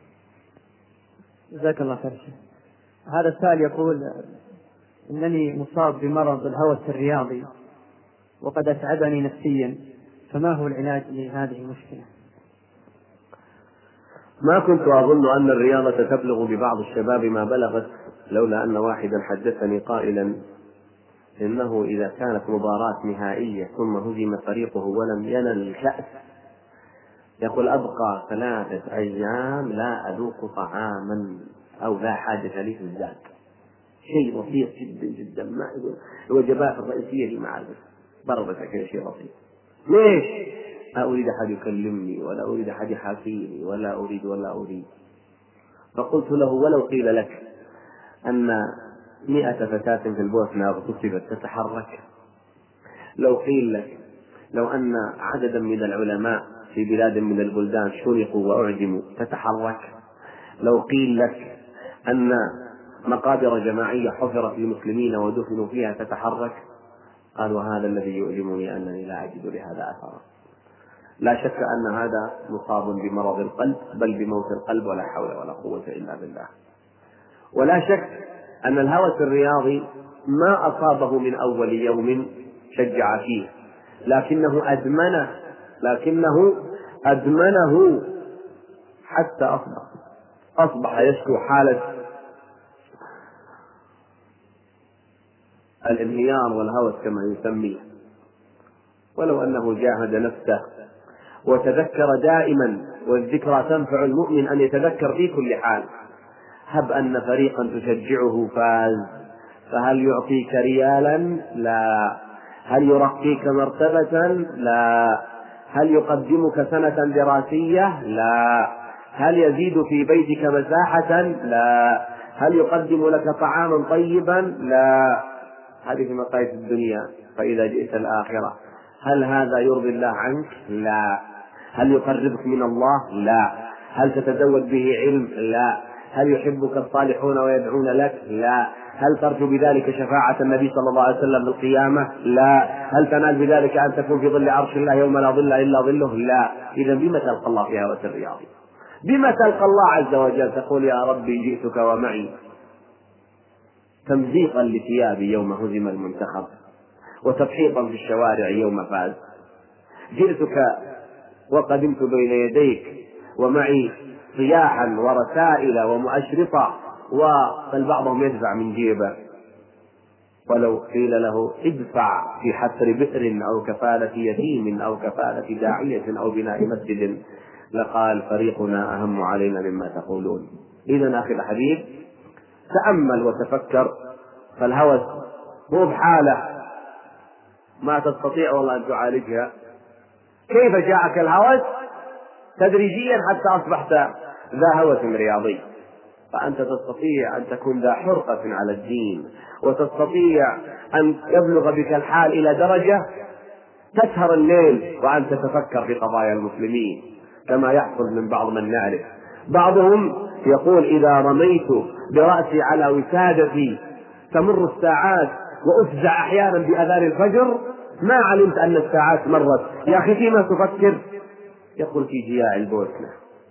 جزاك الله خير. هذا السائل يقول إنني مصاب بمرض الهوس الرياضي وقد أتعبني نفسيا، فما هو العلاج لهذه المشكلة؟ ما كنت أظن أن الرياضة تبلغ ببعض الشباب ما بلغت، لولا أن واحدا حدثني قائلا إنه إذا كانت مباراة نهائية ثم هزم فريقه ولم ينل الكأس يقول أبقى 3 أيام لا أذوق طعاما أو لا حاجة لي في الزاد. شيء بسيط جدا جدا، ما الوجبات الرئيسية للمعارف ضربتك شيء بسيط. ليش؟ لا أريد أحد يكلمني ولا أريد أحد يحاكيني ولا أريد. فقلت له ولو قيل لك أن 100 فتاة في البوسنة اغتصبت تتحرك؟ لو قيل لك لو أن عددا من العلماء في بلاد من البلدان شنقوا وأعدموا تتحرك؟ لو قيل لك أن مقابر جماعية حفرت للمسلمين ودفنوا فيها تتحرك؟ قال وهذا الذي يؤلمني أنني لا أجد لهذا أثرا. لا شك أن هذا مصاب بمرض القلب، بل بموت القلب، ولا حول ولا قوة إلا بالله. ولا شك أن الهوس الرياضي ما أصابه من أول يوم شجع فيه، لكنه أدمنه حتى أصبح يشكو حالة الانهيار والهوس كما يسميه. ولو أنه جاهد نفسه وتذكر دائما، والذكرى تنفع المؤمن أن يتذكر في كل حال. هب أن فريقا تشجعه فاز، فهل يعطيك ريالا؟ لا. هل يرقيك مرتبة؟ لا. هل يقدمك سنة دراسية؟ لا. هل يزيد في بيتك مساحة؟ لا. هل يقدم لك طعاما طيبا؟ لا. هذه في مقاييس الدنيا. فإذا جئت الآخرة هل هذا يرضي الله عنك؟ لا. هل يقربك من الله؟ لا. هل تتزود به علم؟ لا. هل يحبك الصالحون ويدعون لك؟ لا. هل ترجو بذلك شفاعة النبي صلى الله عليه وسلم بالقيامة؟ لا. هل تنال بذلك أن تكون في ظل عرش الله يوم لا ظل إلا ظله؟ لا. إذا بما تلقى الله في هوس الرياضي؟ بما تلقى الله عز وجل تقول يا ربي جئتك ومعي تمزيقا لثيابي يوم هزم المنتخب وتبحيطا في الشوارع يوم فاز. جئتك وقدمت بين يديك ومعي صياحا ورسائل ومؤشرطة، بل بعضهم يدفع من جيبه. ولو قيل له ادفع في حفر بئر أو كفالة يتيم أو كفالة داعية أو بناء مسجد لقال فريقنا أهم علينا مما تقولون. إذن أخي الحبيب تأمل وتفكر، فالهوس مو بحالة ما تستطيع والله أن تعالجها. كيف جاءك الهوس؟ تدريجيا حتى أصبحت ذا هوس رياضي. فأنت تستطيع أن تكون ذا حرقة على الدين، وتستطيع أن يبلغ بك الحال إلى درجة تسهر الليل وأنت تتفكر في قضايا المسلمين، كما يحصل من بعض من نعرف. بعضهم يقول إذا رميت برأسي على وسادتي تمر الساعات وأفزع أحيانا بأذان الفجر ما علمت أن الساعات مرت. يا أخي فيما تفكر؟ يقول في جياع البوسنة،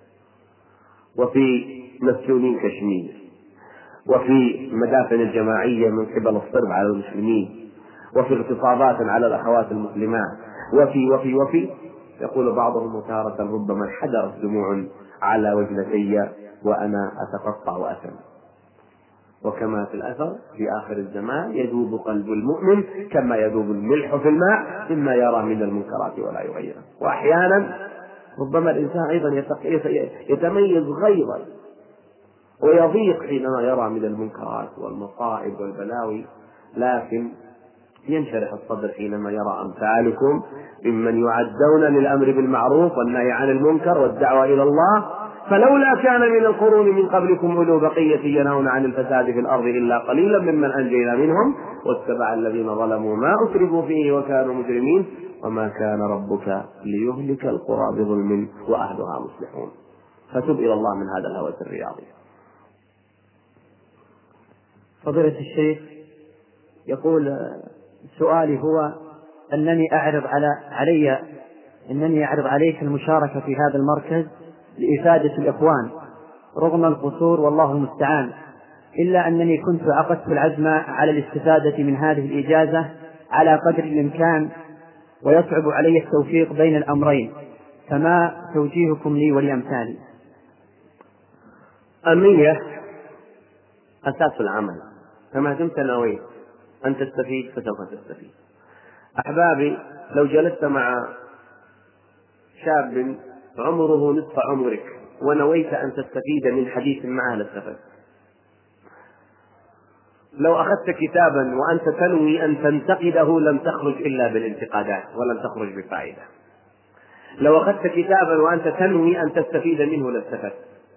وفي مسجونين كشمير، وفي مدافن الجماعية من قبل الصرب على المسلمين، وفي اغتصابات على الأخوات المسلمات، وفي يقول بعضهم تارة ربما انحدرت دموع على وجنتي وأنا أتقطع أثما. وكما في الأثر في آخر الزمان يذوب قلب المؤمن كما يذوب الملح في الماء مما يرى من المنكرات ولا يغيره. وأحيانا ربما الإنسان أيضا يتميز غيظا ويضيق حينما يرى من المنكرات والمصائب والبلاوي، لكن ينشرح الصدر حينما يرى أمثالكم ممن يعدون للأمر بالمعروف والنهي عن المنكر والدعوة إلى الله. فلولا كان من القرون من قبلكم أولو بقية ينهون عن الفساد في الأرض إلا قليلا ممن أنجينا منهم واتبع الذين ظلموا ما أترفوا فيه وكانوا مجرمين وما كان ربك ليهلك القرى بظلم وأهلها مصلحون. فتب إلى الله من هذا الهوس الرياضي. فضيلة الشيخ يقول سؤالي هو أنني أعرض عليك المشاركة في هذا المركز لإفادة الإخوان رغم القصور والله المستعان، إلا أنني كنت عقدت العزم على الاستفادة من هذه الإجازة على قدر الإمكان، ويصعب علي التوفيق بين الأمرين، فما توجيهكم لي ولأمثالي؟ النية أساس العمل، فما دمت نويت أن تستفيد فسوف تستفيد. أحبابي، لو جلست مع شاب عمره نصف عمرك ونويت أن تستفيد من حديث معه لاستفدت. لو أخذت كتابا وأنت تنوي أن تنتقده لم تخرج إلا بالانتقادات ولم تخرج بفائدة. لو أخذت كتابا وأنت تنوي أن تستفيد منه لاستفدت.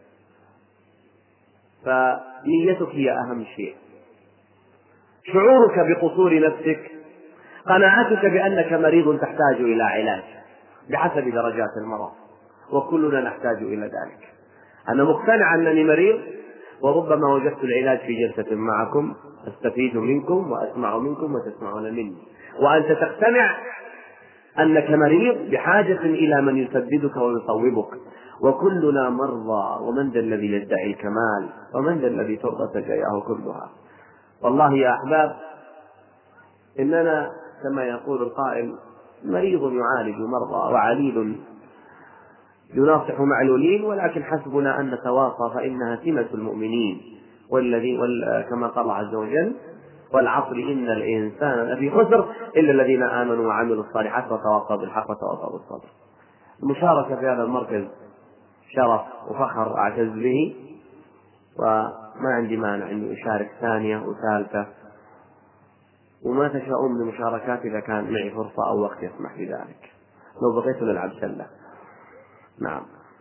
فنيتك هي أهم شيء، شعورك بقصور نفسك، قناعتك بأنك مريض تحتاج إلى علاج بحسب درجات المرض، وكلنا نحتاج إلى ذلك. أنا مقتنع أنني مريض، وربما وجدت العلاج في جلسة معكم، أستفيد منكم وأسمع منكم وتسمعون مني، وأنت تقتنع أنك مريض بحاجة إلى من يسددك ويصوبك، وكلنا مرضى، ومن ذا الذي يدعي الكمال، ومن ذا الذي ترضى سجاياه كلها. والله يا أحباب، إننا كما يقول القائل مريض يعالج مرضى، وعليل يناصح معلولين، ولكن حسبنا أن نتواصى فإنها سمة المؤمنين، كما قال عز وجل: والعصر إن الإنسان لفي خسر إلا الذين آمنوا وعملوا الصالحات وتواصوا بالحق وتواصوا بالصبر. المشاركة في هذا المركز شرف وفخر أعتز به، وما عندي مانع أني أشارك ثانية وثالثة، وما تشاءون بمشاركات إذا كان معي فرصة أو وقت يسمح بذلك. لو بقيت نلعب سلة. نعم.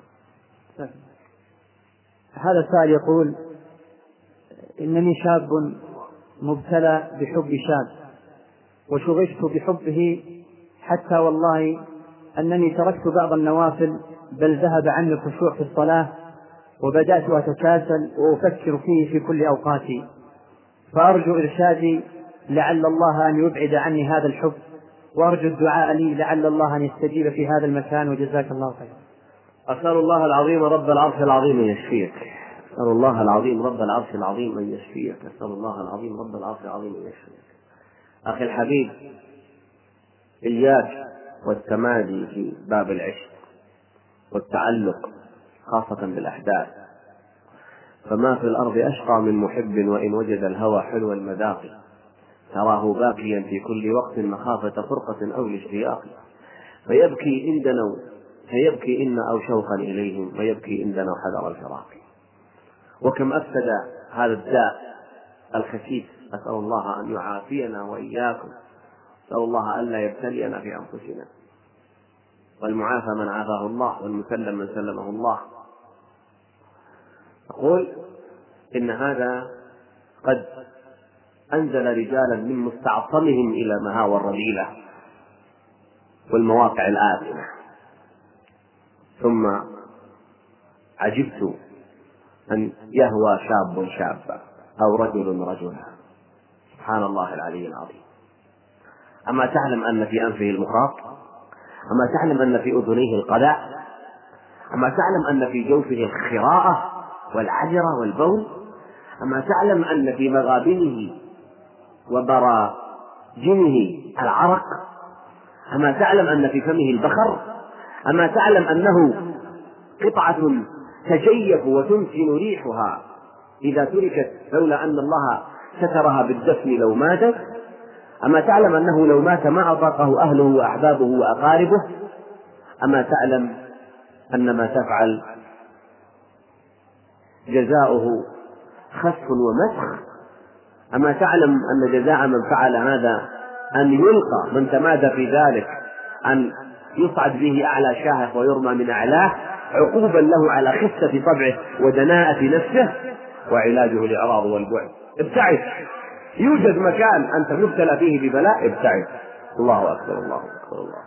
هذا السائل يقول: إنني شاب مبتلى بحب شاب، وشغفت بحبه حتى والله أنني تركت بعض النوافل، بل ذهب عني الخشوع في الصلاة، وبدأت أتكاسل وأفكر فيه في كل أوقاتي، فأرجو إرشادي لعل الله أن يبعد عني هذا الحب، وأرجو الدعاء لي لعل الله أن يستجيب في هذا المكان، وجزاك الله خيرا. أسأل الله العظيم رب العرش العظيم أن يشفيك. أسأل الله العظيم رب العرش العظيم أن يشفيك. أسأل الله العظيم رب العرش العظيم أن يشفيك. أخي الحبيب، إياك والتمادي في باب العشق والتعلق خاصة بالأحداث، فما في الأرض أشقى من محب وإن وجد الهوى حلو المذاق، تراه باكيا في كل وقت مخافة فرقة أو الاشتياق، فيبكي إن أو شوقا إليهم، فيبكي إن دنوا حذر الفراق. وكم أفسد هذا الداء الخسيس. أسأل الله أن يعافينا وإياكم، أسأل الله ألا يبتلينا في أنفسنا، والمعافى من عافاه الله، والمسلم من سلمه الله. أقول إن هذا قد أنزل رجالا من مستعصمهم إلى مهاوى الرذيلة والمواقع الآثمة، ثم عجبت أن يهوى شاب شابا أو رجل رجلا. سبحان الله العلي العظيم. أما تعلم أن في أنفه المخاط؟ أما تعلم أن في أذنيه القذى؟ أما تعلم أن في جوفه الخراءة والعجرة والبول؟ أما تعلم أن في مغابنه وبراجمه العرق؟ أما تعلم أن في فمه البخر؟ أما تعلم أنه قطعة تجيف وتنتن ريحها إذا تركت، لولا أن الله سترها بالدفن لو ماتت؟ أما تعلم أنه لو مات ما أطاقه أهله وأحبابه وأقاربه؟ أما تعلم أن ما تفعل جزاؤه خسف ومسخ؟ أما تعلم أن جزاء من فعل هذا أن يلقى من تمادى في ذلك، أن يصعد به أعلى شاهق ويرمى من أعلاه، عقوبا له على خسة طبعه ودناءة نفسه، وعلاجه الإعراض والبعد. ابتعد، يوجد مكان أنت مبتلى فيه ببلاء، ابتعد. الله أكبر، الله أكبر، الله.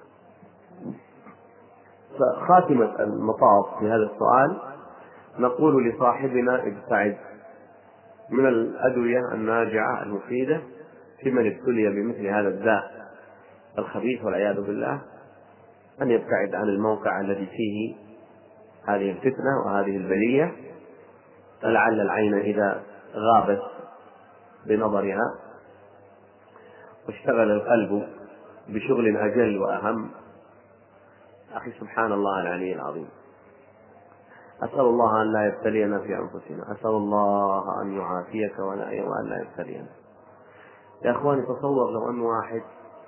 فخاتمة المطاف في هذا السؤال نقول لصاحبنا: ابتعد من الأدوية الناجعة المفيدة في من ابتلي بمثل هذا الداء الخبيث والعياذ بالله، أن يبتعد عن الموقع الذي فيه هذه الفتنة وهذه البلية، فلعل العين إذا غابت بنظرها واشتغل القلب بشغل أجل وأهم. أخي سبحان الله العلي العظيم، أسأل الله أن لا يبتلينا في أنفسنا، أسأل الله أن يعافيك وأن لا يبتلينا. يا أخواني، تصور لو أن واحد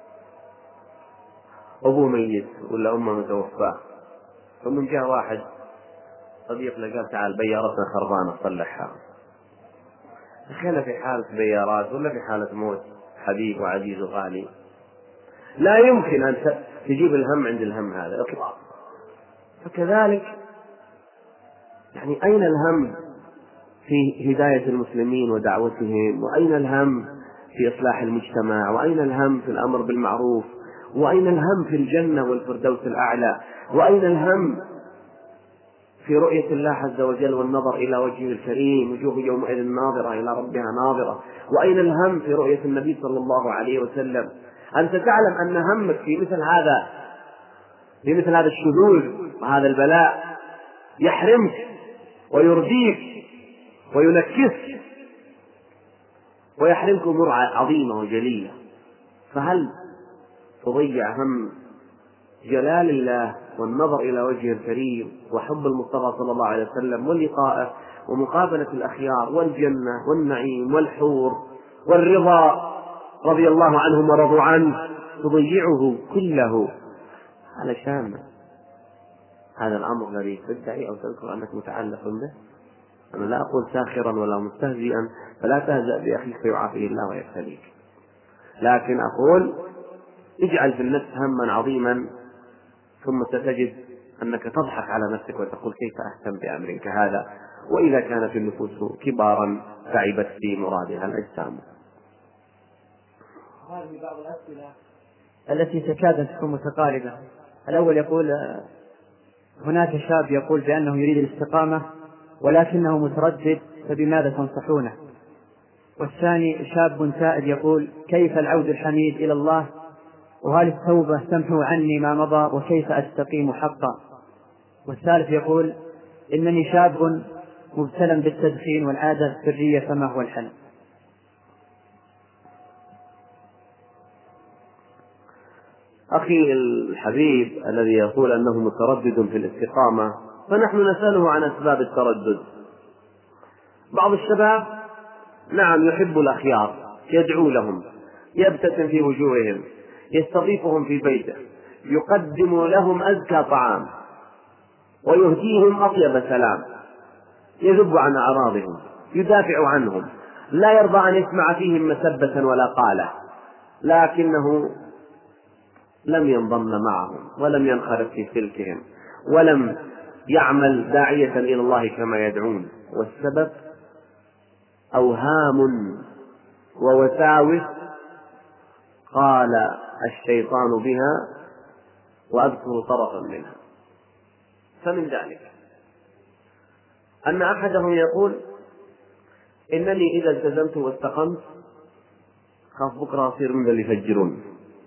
أبوه ميت ولا أمه متوفاة، ثم جاء واحد صديق لقال تعال بيارتنا خربانة صلحها. تخيل في حالة بيارات ولا في حالة موت حبيب وعزيز وغالي، لا يمكن أن تجيب الهم عند الهم هذا إطلاقا. فكذلك يعني أين الهم في هداية المسلمين ودعوتهم؟ وأين الهم في إصلاح المجتمع؟ وأين الهم في الأمر بالمعروف؟ وأين الهم في الجنة والفردوس الأعلى؟ وأين الهم في رؤية الله عز وجل والنظر إلى وجهه الكريم، وجوه يومئذ ناظرة إلى ربها ناظرة؟ وأين الهم في رؤية النبي صلى الله عليه وسلم؟ أنت تعلم أن همك في مثل هذا الشذوذ وهذا البلاء يحرمك ويرديك وينكسك ويحرمك أمور عظيمة وجليلة. فهل تضيع هم جلال الله والنظر إلى وجهه الكريم وحب المصطفى صلى الله عليه وسلم ولقائه ومقابلة الأخيار والجنة والنعيم والحور والرضا رضي الله عنهم ورضوا عنه، تضيعه كله علشان هذا الأمر الذي تدعي أو تذكر أنك متعلق به؟ أنا لا أقول ساخرا ولا مستهزئا، فلا تهزأ بأخيك فيعافيه الله ويبتليك، لكن أقول اجعل في النفس هما عظيما ثم ستجد أنك تضحك على نفسك وتقول كيف أهتم بأمر كهذا، وإذا كانت النفوس كبارا تعبت في مرادها الأجسام. هذه بعض الأسئلة التي تكاد أن تكون متقاربة. الأول يقول هناك شاب يقول بأنه يريد الاستقامة ولكنه متردد، فبماذا تنصحونه؟ والثاني شاب تائب يقول كيف العود الحميد إلى الله، وهل التوبة تمحو عني ما مضى، وكيف أستقيم حقا؟ والثالث يقول إنني شاب مبتلى بالتدخين والعادة السرية، فما هو الحل؟ أخي الحبيب الذي يقول أنه متردد في الاستقامة، فنحن نسأله عن أسباب التردد. بعض الشباب نعم يحب الأخيار، يدعو لهم، يبتسم في وجوههم، يستضيفهم في بيته، يقدم لهم أزكى طعام ويهديهم أطيب سلام، يذب عن أعراضهم، يدافع عنهم، لا يرضى أن يسمع فيهم مسبة ولا قالة، لكنه لم ينضم معهم ولم ينخرط في سلكهم ولم يعمل داعية إلى الله كما يدعون. والسبب أوهام ووساوس قال الشيطان بها وأذكر طرفا منها. فمن ذلك أن أحدهم يقول إنني إذا التزمت واستقمت خاف بكرة أصير من اللي يفجرون،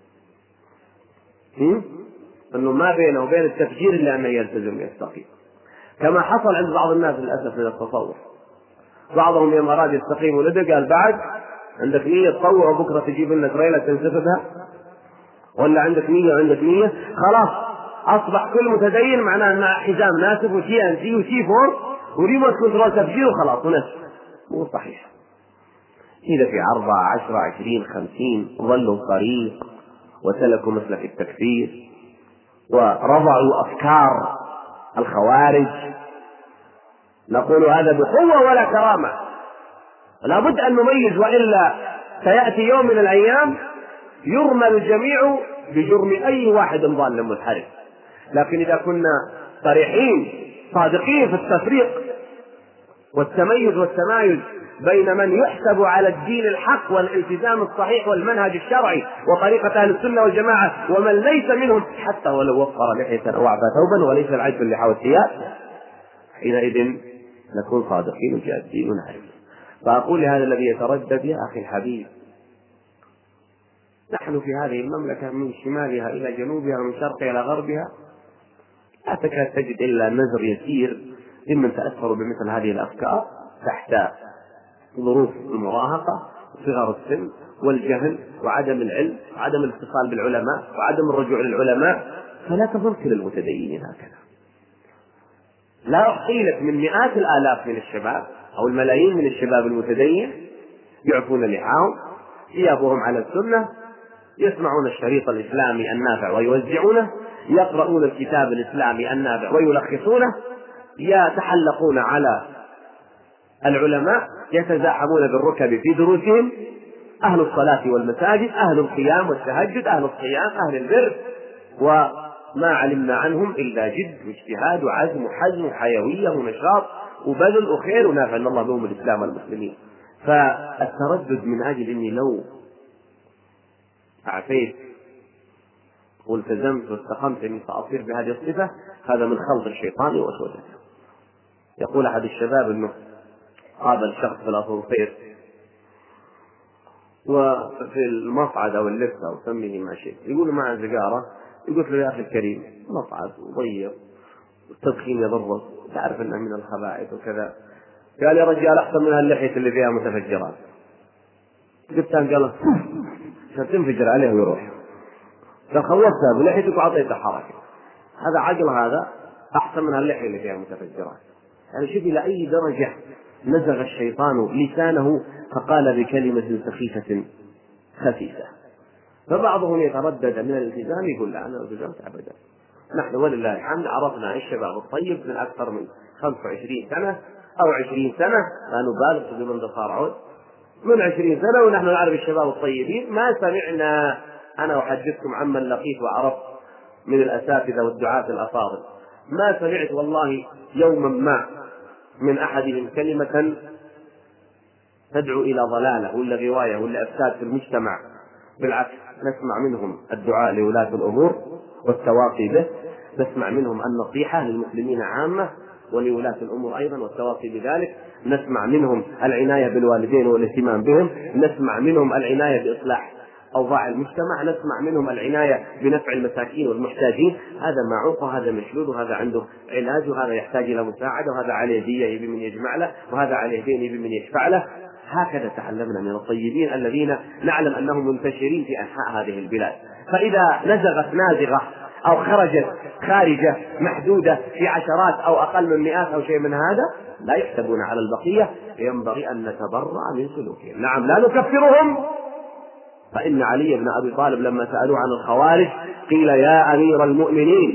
أنه ما بينه وبين التفجير إلا أن يلتزم ويستقيم، كما حصل عند بعض الناس للأسف من التصور. بعضهم يوم أراد يستقيم ولدى قال بعد عندك نية تطوع وبكرة تجيب لنا تريلة تنسفها، ولا عندك نية وعندك نية، خلاص أصبح كل متدين معناه مع حزام ناسف وشي أنسي وشي فور وريموت كنترول تفجير وخلاص ونسف. مو صحيح. إذا في 4 10 20 50 ظلوا طريق وسلكوا مسلك التكفير ورضعوا أفكار الخوارج، نقول هذا بقوة ولا كرامة، لا بد أن نميز، وإلا سيأتي يوم من الأيام يرمى الجميع بجرم أي واحد ضال منحرف. لكن إذا كنا صريحين صادقين في التفريق والتميز والتمايز بين من يحسب على الدين الحق والالتزام الصحيح والمنهج الشرعي وطريقة أهل السنة والجماعة ومن ليس منهم، حتى ولو وفر لحية أو أعفى ثوبا وليس العجب اللحى والثياب، حينئذ نكون صادقين وجادين ونعرف. فأقول لهذا الذي يتردد يا أخي الحبيب، نحن في هذه المملكة من شمالها إلى جنوبها ومن شرقها إلى غربها لا تكاد تجد إلا نزر يسير ممن تأثروا بمثل هذه الأفكار تحت ظروف المراهقة وصغر السن والجهل وعدم العلم وعدم الاتصال بالعلماء وعدم الرجوع للعلماء، فلا تظن كل المتدينين هكذا. لا أحصي لك من مئات الآلاف من الشباب أو الملايين من الشباب المتدين يعفون لحاهم، ثيابهم على السنة، يسمعون الشريط الإسلامي النافع ويوزعونه، يقرؤون الكتاب الإسلامي النافع ويلخصونه، يتحلقون على العلماء، يتزاحمون بالركب في دروسهم، أهل الصلاة والمساجد، أهل القيام والتهجد، أهل الصيام، أهل البر، وما علمنا عنهم إلا جد واجتهاد وعزم وحزم وحيوية ونشاط وبذل وخير ونافع الله بهم الإسلام والمسلمين. فالتردد من أجل إني لو أعفيت والتزمت واستقمت إني سأصير بهذه الصفة، هذا من خلط الشيطان ووسوسته. يقول أحد الشباب إنه قابل شخص في الأسانسير وفي المصعد أو اللفت أو سميه ما شئت، يقول معه سيجارة، يقول له يا أخي الكريم مصعد وضيق والتدخين يضرك، تعرف أنه من الخبائث وكذا. قال يا رجال أحسن من هاللحية اللي فيها متفجرات. قلت قال عشان تنفجر عليه ويروح، قال خوفتها بلحيتك وعطيته حركة. هذا عقل، هذا أحسن من هاللحية اللي فيها متفجرات. يعني شوف إلى أي درجة نزغ الشيطان لسانه فقال بكلمة سخيفة خفيفة. فبعضهم يتردد من الالتزام، يقول لا أنا التزمت أبدا. نحن ولله الحمد عرفنا الشباب الطيب من أكثر من 25 سنة أو 20 سنة، لا نبالغ في من صار عود، من 20 سنة ونحن نعرف الشباب الطيبين. ما سمعنا، أنا أحدثكم عمن لقيت وعرفت من الأساتذة والدعاة الأفاضل، ما سمعت والله يوما ما من أحدهم كلمة تدعو إلى ضلالة ولا غواية ولا إفساد في المجتمع. بالعكس، نسمع منهم الدعاء لولاة الأمور والتواصي به، نسمع منهم النصيحة للمسلمين عامة ولولاة الأمور أيضا والتواصي بذلك، نسمع منهم العناية بالوالدين والاهتمام بهم، نسمع منهم العناية بإصلاح أوضاع المجتمع، نسمع منهم العناية بنفع المساكين والمحتاجين. هذا معوق وهذا مشلول وهذا عنده علاج وهذا يحتاج إلى مساعدة وهذا عليه دية يبي من يجمع له وهذا عليه دين يبي من يشفع له. هكذا تعلمنا من الطيبين الذين نعلم أنهم منتشرين في أنحاء هذه البلاد. فإذا نزغت نازغة أو خرجت خارجة محدودة في عشرات أو أقل من مئات أو شيء من هذا، لا يحسبون على البقية، ينبغي أن نتبرأ من سلوكهم. نعم لا نكفرهم، فإن علي بن أبي طالب لما سألوه عن الخوارج قيل يا أمير المؤمنين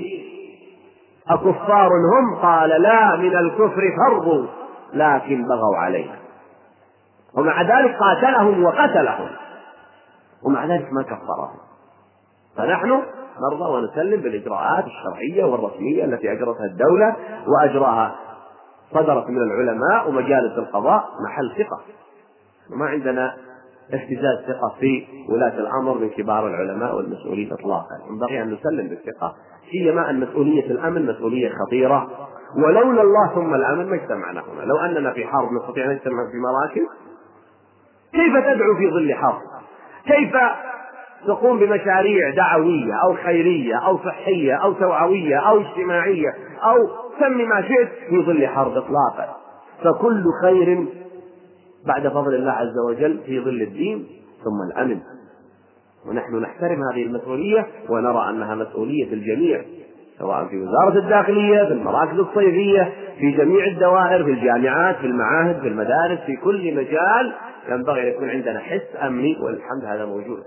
أكفار هم؟ قال لا، من الكفر فرضوا لكن بغوا علينا، ومع ذلك قاتلهم وقتلهم ومع ذلك ما كفرهم. فنحن نرضى ونسلم بالإجراءات الشرعية والرسمية التي أجرتها الدولة وأجراها صدرت من العلماء ومجالس القضاء محل ثقة، وما عندنا اهتزاز ثقة في ولاة الأمر من كبار العلماء والمسؤولين إطلاقا. ينبغي أن نسلم بالثقة، سيما أن مسؤولية الأمن مسؤولية خطيرة، ولولا الله ثم الأمن ما اجتمعنا هنا. لو أننا في حرب نستطيع أن نجتمع في مراكز، كيف تدعو في ظل حرب؟ كيف تقوم بمشاريع دعوية أو خيرية أو صحية أو توعوية أو اجتماعية أو سمي ما شئت في ظل حرب إطلاقا؟ فكل خير بعد فضل الله عز وجل في ظل الدين ثم الأمن، ونحن نحترم هذه المسؤولية ونرى أنها مسؤولية الجميع، سواء في وزارة الداخلية، في المراكز الصيفية، في جميع الدوائر، في الجامعات، في المعاهد، في المدارس، في كل مجال ينبغي أن يكون عندنا حس أمني، والحمد هذا موجود.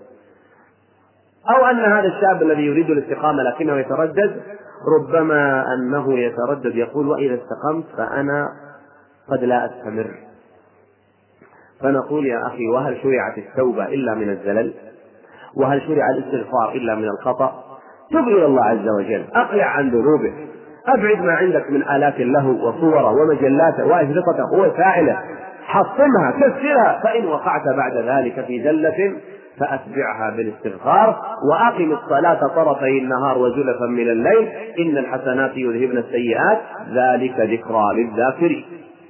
أو أن هذا الشاب الذي يريد الاستقامة لكنه يتردد، ربما أنه يتردد يقول وإذا استقمت فأنا قد لا أستمر. فنقول يا أخي وهل شرعت التوبة إلا من الزلل؟ وهل شرع الاستغفار إلا من الخطأ؟ تب إلى الله عز وجل، أقلع عن ذنوبك، أبعد ما عندك من آلات اللهو وصوره ومجلاته وأجرقته ووسائله، حصنها كسرها، فإن وقعت بعد ذلك في زلة فأتبعها بالاستغفار، وأقم الصلاة طرفي النهار وزلفا من الليل إن الحسنات يذهبن السيئات ذلك ذكرى للذاكرين.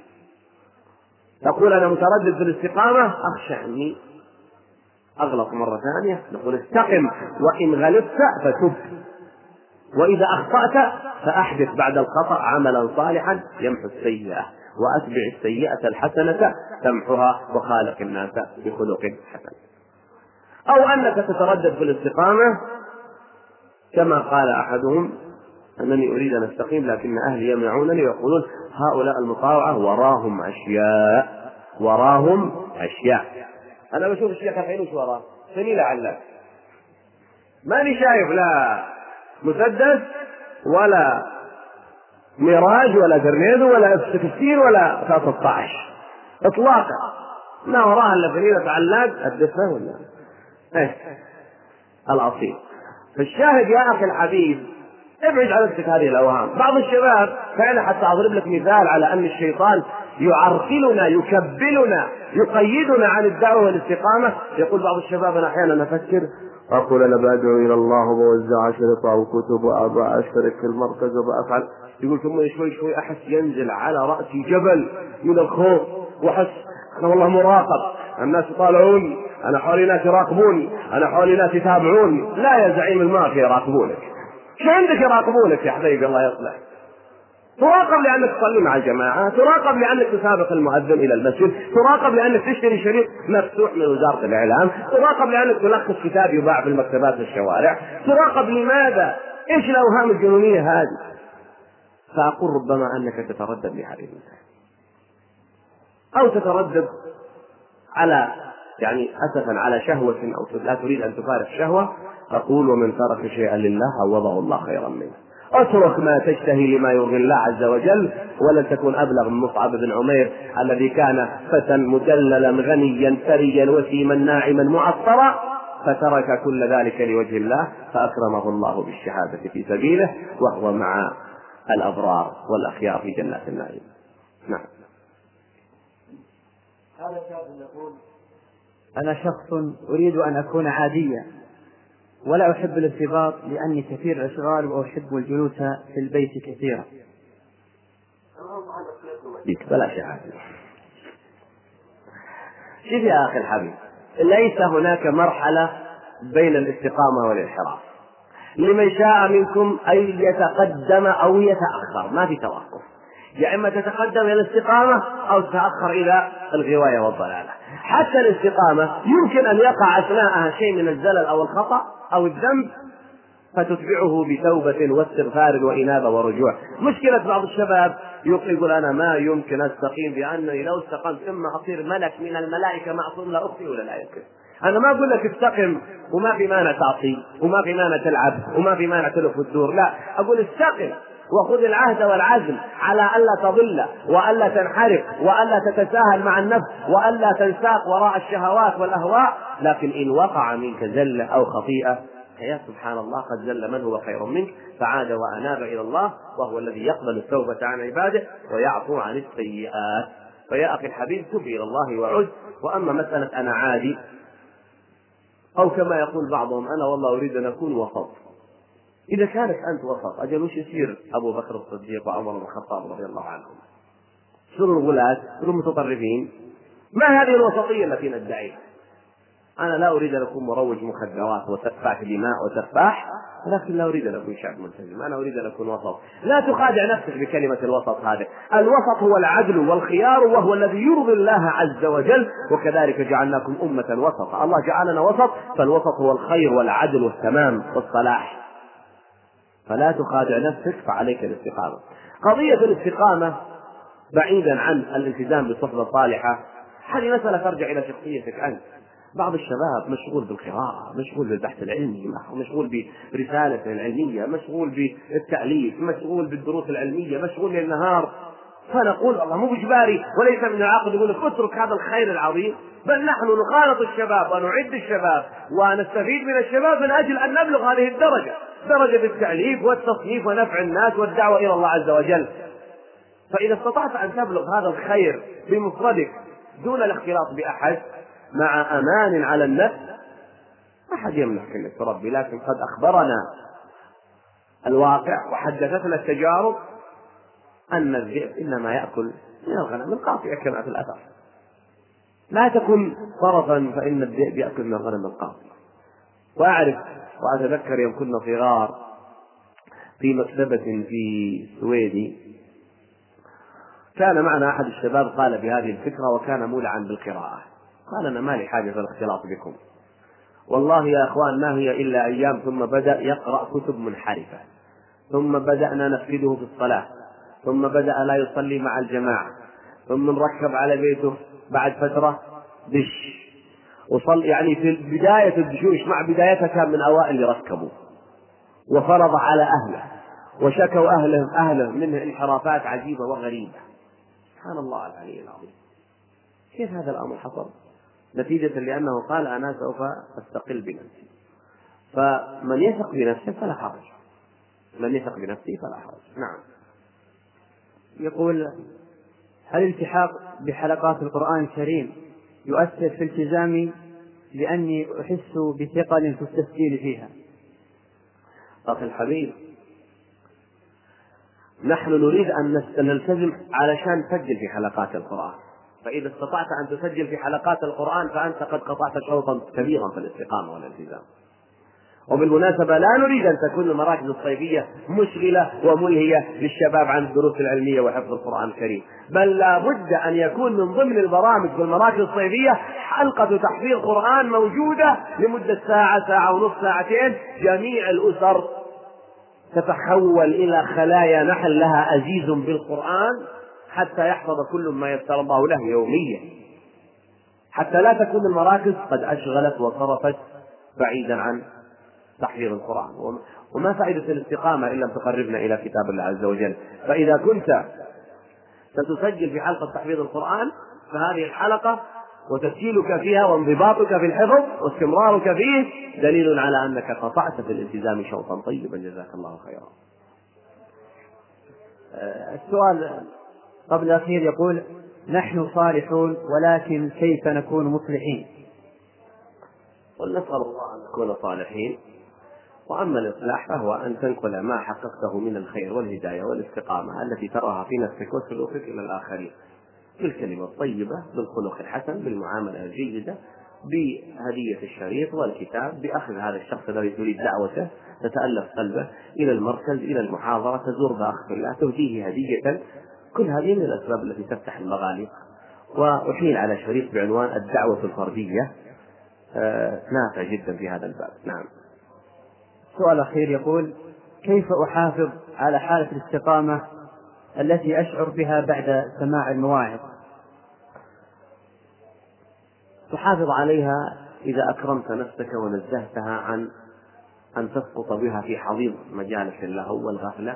تقول أنا متردد في الاستقامة، أخشى أني أغلط مرة ثانية. نقول استقم، وإن غلطت فتب، وإذا أخطأت فأحدث بعد الخطأ عملا صالحا يمحو السيئة، وأتبع السيئة الحسنة تمحها وخالق الناس بخلق حسن. أو أنك تتردد في الاستقامة كما قال أحدهم أنني أريد أن أستقيم لكن أهلي يمنعونني ويقولون هؤلاء المطاوعة وراهم أشياء. أنا بشوف الشيخ الحين وش وراه سني لعلك ماني شايف لا مسدس ولا ميراج ولا درنيدو ولا F-16 ولا 13 إطلاقا، ما وراها إلا فنيلة علاق الدفة ولا الأصيل. فالشاهد يا أخي الحبيب ابعد عن نفسك هذه الأوهام. بعض الشباب فعلا حتى أضرب لك مثال على أن الشيطان يعرقلنا يكبلنا يقيدنا عن الدعوة والاستقامة. يقول بعض الشباب أنا أحيانا أفكر أقول أنا بدعو إلى الله وبوزع أشرطة وكتب وأشترك في المركز وبأفعل. يقول ثم شوي أحس ينزل على رأسي جبل من الخوف وأحس أنا والله مراقب، الناس يطالعوني، أنا حولي ناس يراقبوني، أنا حولي ناس يتابعوني. لا يا زعيم المافيا يراقبونك، شو عندك يراقبونك يا حبيبي الله يصلح؟ تراقب لأنك تصلي مع الجماعة، تراقب لأنك تسابق المؤذن إلى المسجد، تراقب لأنك تشتري شريط مفتوح من وزارة الإعلام، تراقب لأنك تلخص كتاب يباع في المكتبات في الشوارع، تراقب لماذا؟ إيش الأوهام الجنونية هذه؟ فأقول ربما أنك تتردد لهذه المسائل أو تتردد على أسفا على شهوة أو لا تريد أن تفارق شهوة. أقول ومن ترك شيئا لله عوضه الله خيرا منه. اترك ما تشتهي لما يرضي الله عز وجل ولن تكون أبلغ من مصعب بن عمير الذي كان فتى مدللا غنيا ثريا وسيما ناعما معطرا فترك كل ذلك لوجه الله فأكرمه الله بالشهادة في سبيله وهو مع الأبرار والأخيار في جنات النعيم. نعم. هذا شاب يقول أنا شخص أريد أن أكون عاديا ولا أحب الارتباط لأني كثير الأشغال وأحب الجلوس في البيت كثيرا. بلا شهادة. شوف يا أخي الحبيب، ليس هناك مرحلة بين الاستقامة والانحراف. لمن شاء منكم أن يتقدم أو يتأخر، ما في توقف. يا إما تتقدم إلى الاستقامة أو تتأخر إلى الغواية والضلالة. حتى الاستقامة يمكن أن يقع أثناءها شيء من الزلل أو الخطأ أو الذنب فتتبعه بتوبة واستغفار وإنابة ورجوع. مشكلة بعض الشباب يقول أنا ما يمكن أستقيم بأنني لو استقمت ثم أصير ملك من الملائكة معصوم لا أخطئ ولا لا يمكن. أنا ما أقول لك استقم وما في مانع تعصي وما في مانع تلعب وما في مانع تلف وتدور، لا، أقول استقم وخذ العهد والعزم على ألا تضل وألا تنحرف وألا تتساهل مع النفس وألا تنساق وراء الشهوات والأهواء. لكن إن وقع منك زلة أو خطيئة يا سبحان الله قد زل من هو خير منك فعاد وأناب إلى الله وهو الذي يقبل التوبة عن عباده ويعفو عن السيئات. فيا أخي الحبيب تب إلى الله وعد. وأما مسألة أنا عادي أو كما يقول بعضهم أنا والله أريد أن أكون وسط، إذا كانت أنت وسط أجل وش يصير أبو بكر الصديق وعمر بن الخطاب رضي الله عنهم؟ شنو الغلاة؟ شنو المتطرفين؟ ما هذه الوسطية التي ندعيها؟ أنا لا أريد أن أكون مروج مخدرات وسفاح دماء وسفاح، ولكن لا أريد أن أكون شعب ملتزم، أنا أريد أن أكون وسط. لا تخادع نفسك بكلمة الوسط هذه. الوسط هو العدل والخيار وهو الذي يرضي الله عز وجل، وكذلك جعلناكم أمة وسطا. الله جعلنا وسط، فالوسط هو الخير والعدل والتمام والصلاح. فلا تخادع نفسك، فعليك الاستقامة. قضية الاستقامة بعيدا عن الالتزام بالصحبة الصالحة هذه مسألة ترجع إلى شخصيتك أنت. بعض الشباب مشغول بالقراءة، مشغول بالبحث العلمي، مشغول برسالة علمية، مشغول بالتأليف، مشغول بالدروس العلمية، مشغول ليل نهار. فنقول الله مو بإجباري وليس من العقل يقول اترك هذا الخير العظيم، بل نحن نخالط الشباب ونعد الشباب ونستفيد من الشباب من أجل أن نبلغ هذه الدرجة، درجة بالتأليف والتصنيف ونفع الناس والدعوة إلى الله عز وجل. فإذا استطعت أن تبلغ هذا الخير بمفردك دون الاختلاط بأحد مع أمان على النفس أحد يمنعك أنك تربي. لكن قد أخبرنا الواقع وحدثتنا التجارب أن الذئب إنما يأكل من الغنم القاطئة كما في الأثر. لا تكن فرطا فإن الذئب يأكل من الغنم القاطئة. وأعرف وأتذكر يوم كنا صغار في مكتبة في سويدي كان معنا أحد الشباب قال بهذه الفكرة وكان مولعا بالقراءة، قال أنا ما لي حاجة في الاختلاط بكم، والله يا أخوان ما هي إلا أيام، ثم بدأ يقرأ كتب منحرفة، ثم بدأنا نفقده في الصلاة، ثم بدأ لا يصلي مع الجماعة، ثم نركب على بيته بعد فترة دش وصل، يعني في بداية الدشوش مع بدايتها كان من أوائل يركبوا، وفرض على أهله وشكوا أهله منه انحرافات عجيبة وغريبة. سبحان الله العلي العظيم، كيف هذا الأمر حصل؟ نتيجة لأنه قال أنا سوف أستقل بنفسي. فمن يثق بنفسه فلا حرج، من يثق بنفسه فلا حرج. نعم. يقول: هل الالتحاق بحلقات القرآن الكريم يؤثر في التزامي لأني أحس بثقل في التسجيل فيها؟ أخي الحبيب، نحن نريد أن نلتزم علشان نسجل في حلقات القرآن، فإذا استطعت أن تسجل في حلقات القرآن فأنت قد قطعت شوطا كبيرا في الاستقامة والالتزام. وبالمناسبة لا نريد أن تكون المراكز الصيفية مشغلة وملهية للشباب عن الدروس العلمية وحفظ القرآن الكريم، بل لا بد أن يكون من ضمن البرامج في المراكز الصيفية حلقة تحفيظ قرآن موجودة لمدة ساعة، ساعة ونصف، ساعتين، جميع الأسر تتحول إلى خلايا نحل لها أزيز بالقرآن حتى يحفظ كل ما يسر الله له يوميا، حتى لا تكون المراكز قد أشغلت وصرفت بعيدا عن تحفيظ القرآن. وما فائدة الاستقامة إلا أن تقربنا إلى كتاب الله عز وجل. فإذا كنت ستسجل في حلقة تحفيظ القرآن فهذه الحلقة وتسجيلك فيها وانضباطك في الحفظ واستمرارك فيه دليل على أنك قطعت في الالتزام شوطا طيبا. جزاك الله خيرا. السؤال قبل الأخير يقول: نحن صالحون ولكن كيف نكون مصلحين؟ ونسأل الله أن نكون صالحين. وأما الإصلاح فهو أن تنقل ما حققته من الخير والهداية والاستقامة التي تراها في نفسك وسلوكك إلى الآخرين، بالكلمة الطيبة، بالخلق الحسن، بالمعاملة الجيدة، بهدية الشريط والكتاب، بأخذ هذا الشخص الذي تريد دعوته تتألف قلبه إلى المركز، إلى المحاضرة، تزور بأخذ الله، تهديه هدية. كل هذه من الأسباب التي تفتح المغاليق. وأحيل على شريط بعنوان الدعوة الفردية، نافع جدا في هذا الباب. نعم. السؤال الأخير يقول: كيف أحافظ على حالة الاستقامة التي أشعر بها بعد سماع المواعظ؟ تحافظ عليها إذا أكرمت نفسك ونزهتها عن أن تسقط بها في حضيض مجالس اللهو والغفلة،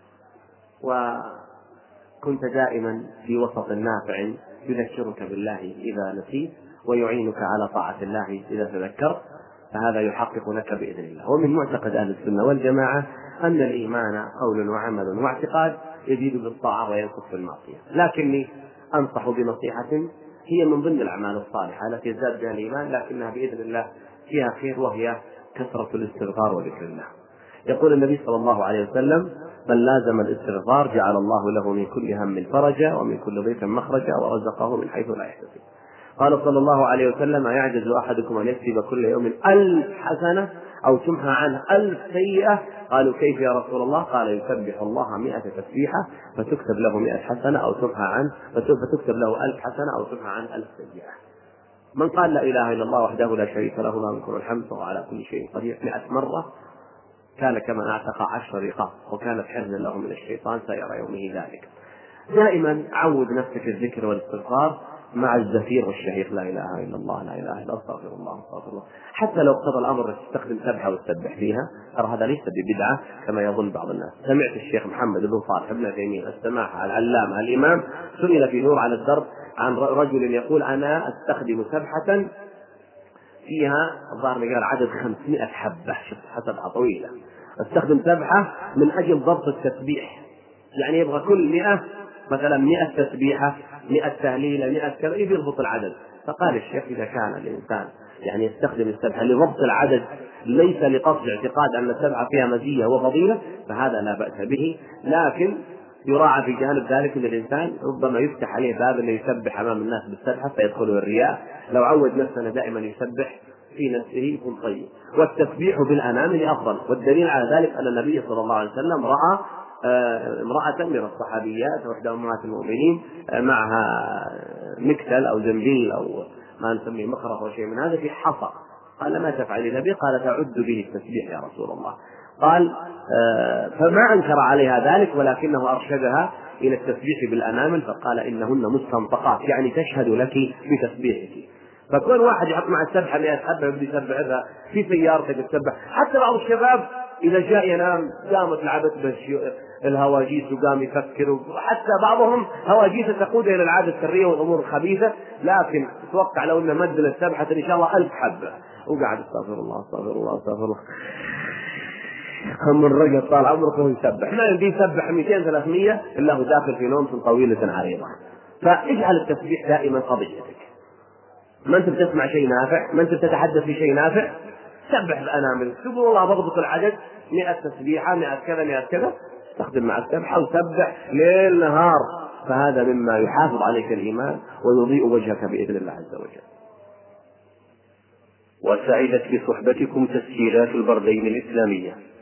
وكنت دائما في وسط نافع يذكرك بالله إذا نسيت ويعينك على طاعة الله إذا تذكرت، فهذا يحقق لك بإذن الله. ومن معتقد أهل السنة والجماعة أن الإيمان قول وعمل واعتقاد يزيد بالطاعة وينقص بالمعصية، لكني أنصح بنصيحة هي من ضمن الأعمال الصالحة التي يزداد بها الإيمان، لكنها بإذن الله فيها خير، وهي كثرة الاستغفار وذكر الله. يقول النبي صلى الله عليه وسلم: من لازم الاستغفار جعل الله له من كل هم فرجا ومن كل ضيق مخرجا ورزقه من حيث لا يحتسب. قال صلى الله عليه وسلم: أيعجز أحدكم أن يكسب كل يوم 1000 حسنة أو تمحى عنه 1000 سيئة؟ قالوا: كيف يا رسول الله؟ قال: يسبح الله 100 تسبيحة فتكتب له 100 حسنة أو تمحى عنه، فتكتب له 1000 حسنة أو تمحى عنه 1000 سيئة. من قال لا إله إلا الله وحده لا شريك له له الملك والحمد وهو على كل شيء قدير 100 مرة كان كمن أعتق 10 رقاب، وكانت حرزا له من الشيطان سائر يومه ذلك. دائما عود نفسك الذكر والاستغفار مع الزفير والشهيق: لا إله إلا الله، لا إله إلا الله، استغفر الله، استغفر الله. حتى لو اقتضى الأمر أن تستخدم سبحة وتسبح فيها، ترى هذا ليس ببدعة كما يظن بعض الناس. سمعت الشيخ محمد بن صالح بن تيمية السماحة العلامة الإمام سئل في نور على الدرب عن رجل يقول: أنا أستخدم سبحة فيها الظاهر قال عدد 500 حبة، شوف حسبها طويلة، استخدم سبحة من أجل ضبط التسبيح، يعني يبغى كل 100 مثلا 100 تسبيحة، 100 تهليلة، 100 كذا، يضبط العدد. فقال الشيخ: إذا كان الإنسان يعني يستخدم السبحة لضبط العدد ليس لقصد اعتقاد أن السبحة فيها مزية وفضيلة فهذا لا بأس به، لكن يراعى في جانب ذلك أن الإنسان ربما يفتح عليه باب أنه يسبح أمام الناس بالسبحة فيدخله الرياء. لو عود نفسنا دائما يسبح في نفسه يكون طيب. والتسبيح بالأنامل أفضل، والدليل على ذلك أن النبي صلى الله عليه وسلم رأى امرأة من الصحابيات وإحدى أمهات المؤمنين معها مكتل أو زنبيل أو ما نسميه مخرف أو شيء من هذا في حصى. قال ما تفعلين به؟ قال تعد به التسبيح يا رسول الله. قال فما أنكر عليها ذلك، ولكنه أرشدها إلى التسبيح بالأنامل، فقال إنهن مستنطقات، يعني تشهد لك بتسبيحك. فكل واحد يحط مع السبحة 100 حبة يبدي يسبحها في سيارتك تسبح. حتى بعض الشباب إذا جاء ينام قامت لعبت الهواجيس وقام يفكر، وحتى بعضهم هواجيس تقود إلى العادة السرية والأمور الخبيثة، لكن اتوقع لو أنه مد للسبحة إن شاء الله 1000 حبة وقعد استغفر الله استغفر الله استغفر الله هم الرجل طال عمرك ويسبح، ما يمدي يسبح 200 300 إلا هو داخل في نوم طويلة عريضة. فاجعل التسبيح دائما قضيتك، ما أنت بتسمع شيء نافع، ما أنت بتتحدث في شيء نافع، سبح بأنامل. تقول والله بضبط العدد 100 تسبيحة 100 كذا 100 كذا، استخدم مع السبحة وسبح ليل نهار، فهذا مما يحافظ عليك الإيمان ويضيء وجهك بإذن الله عز وجل. وسعدت بصحبتكم تسجيلات البردين الإسلامية.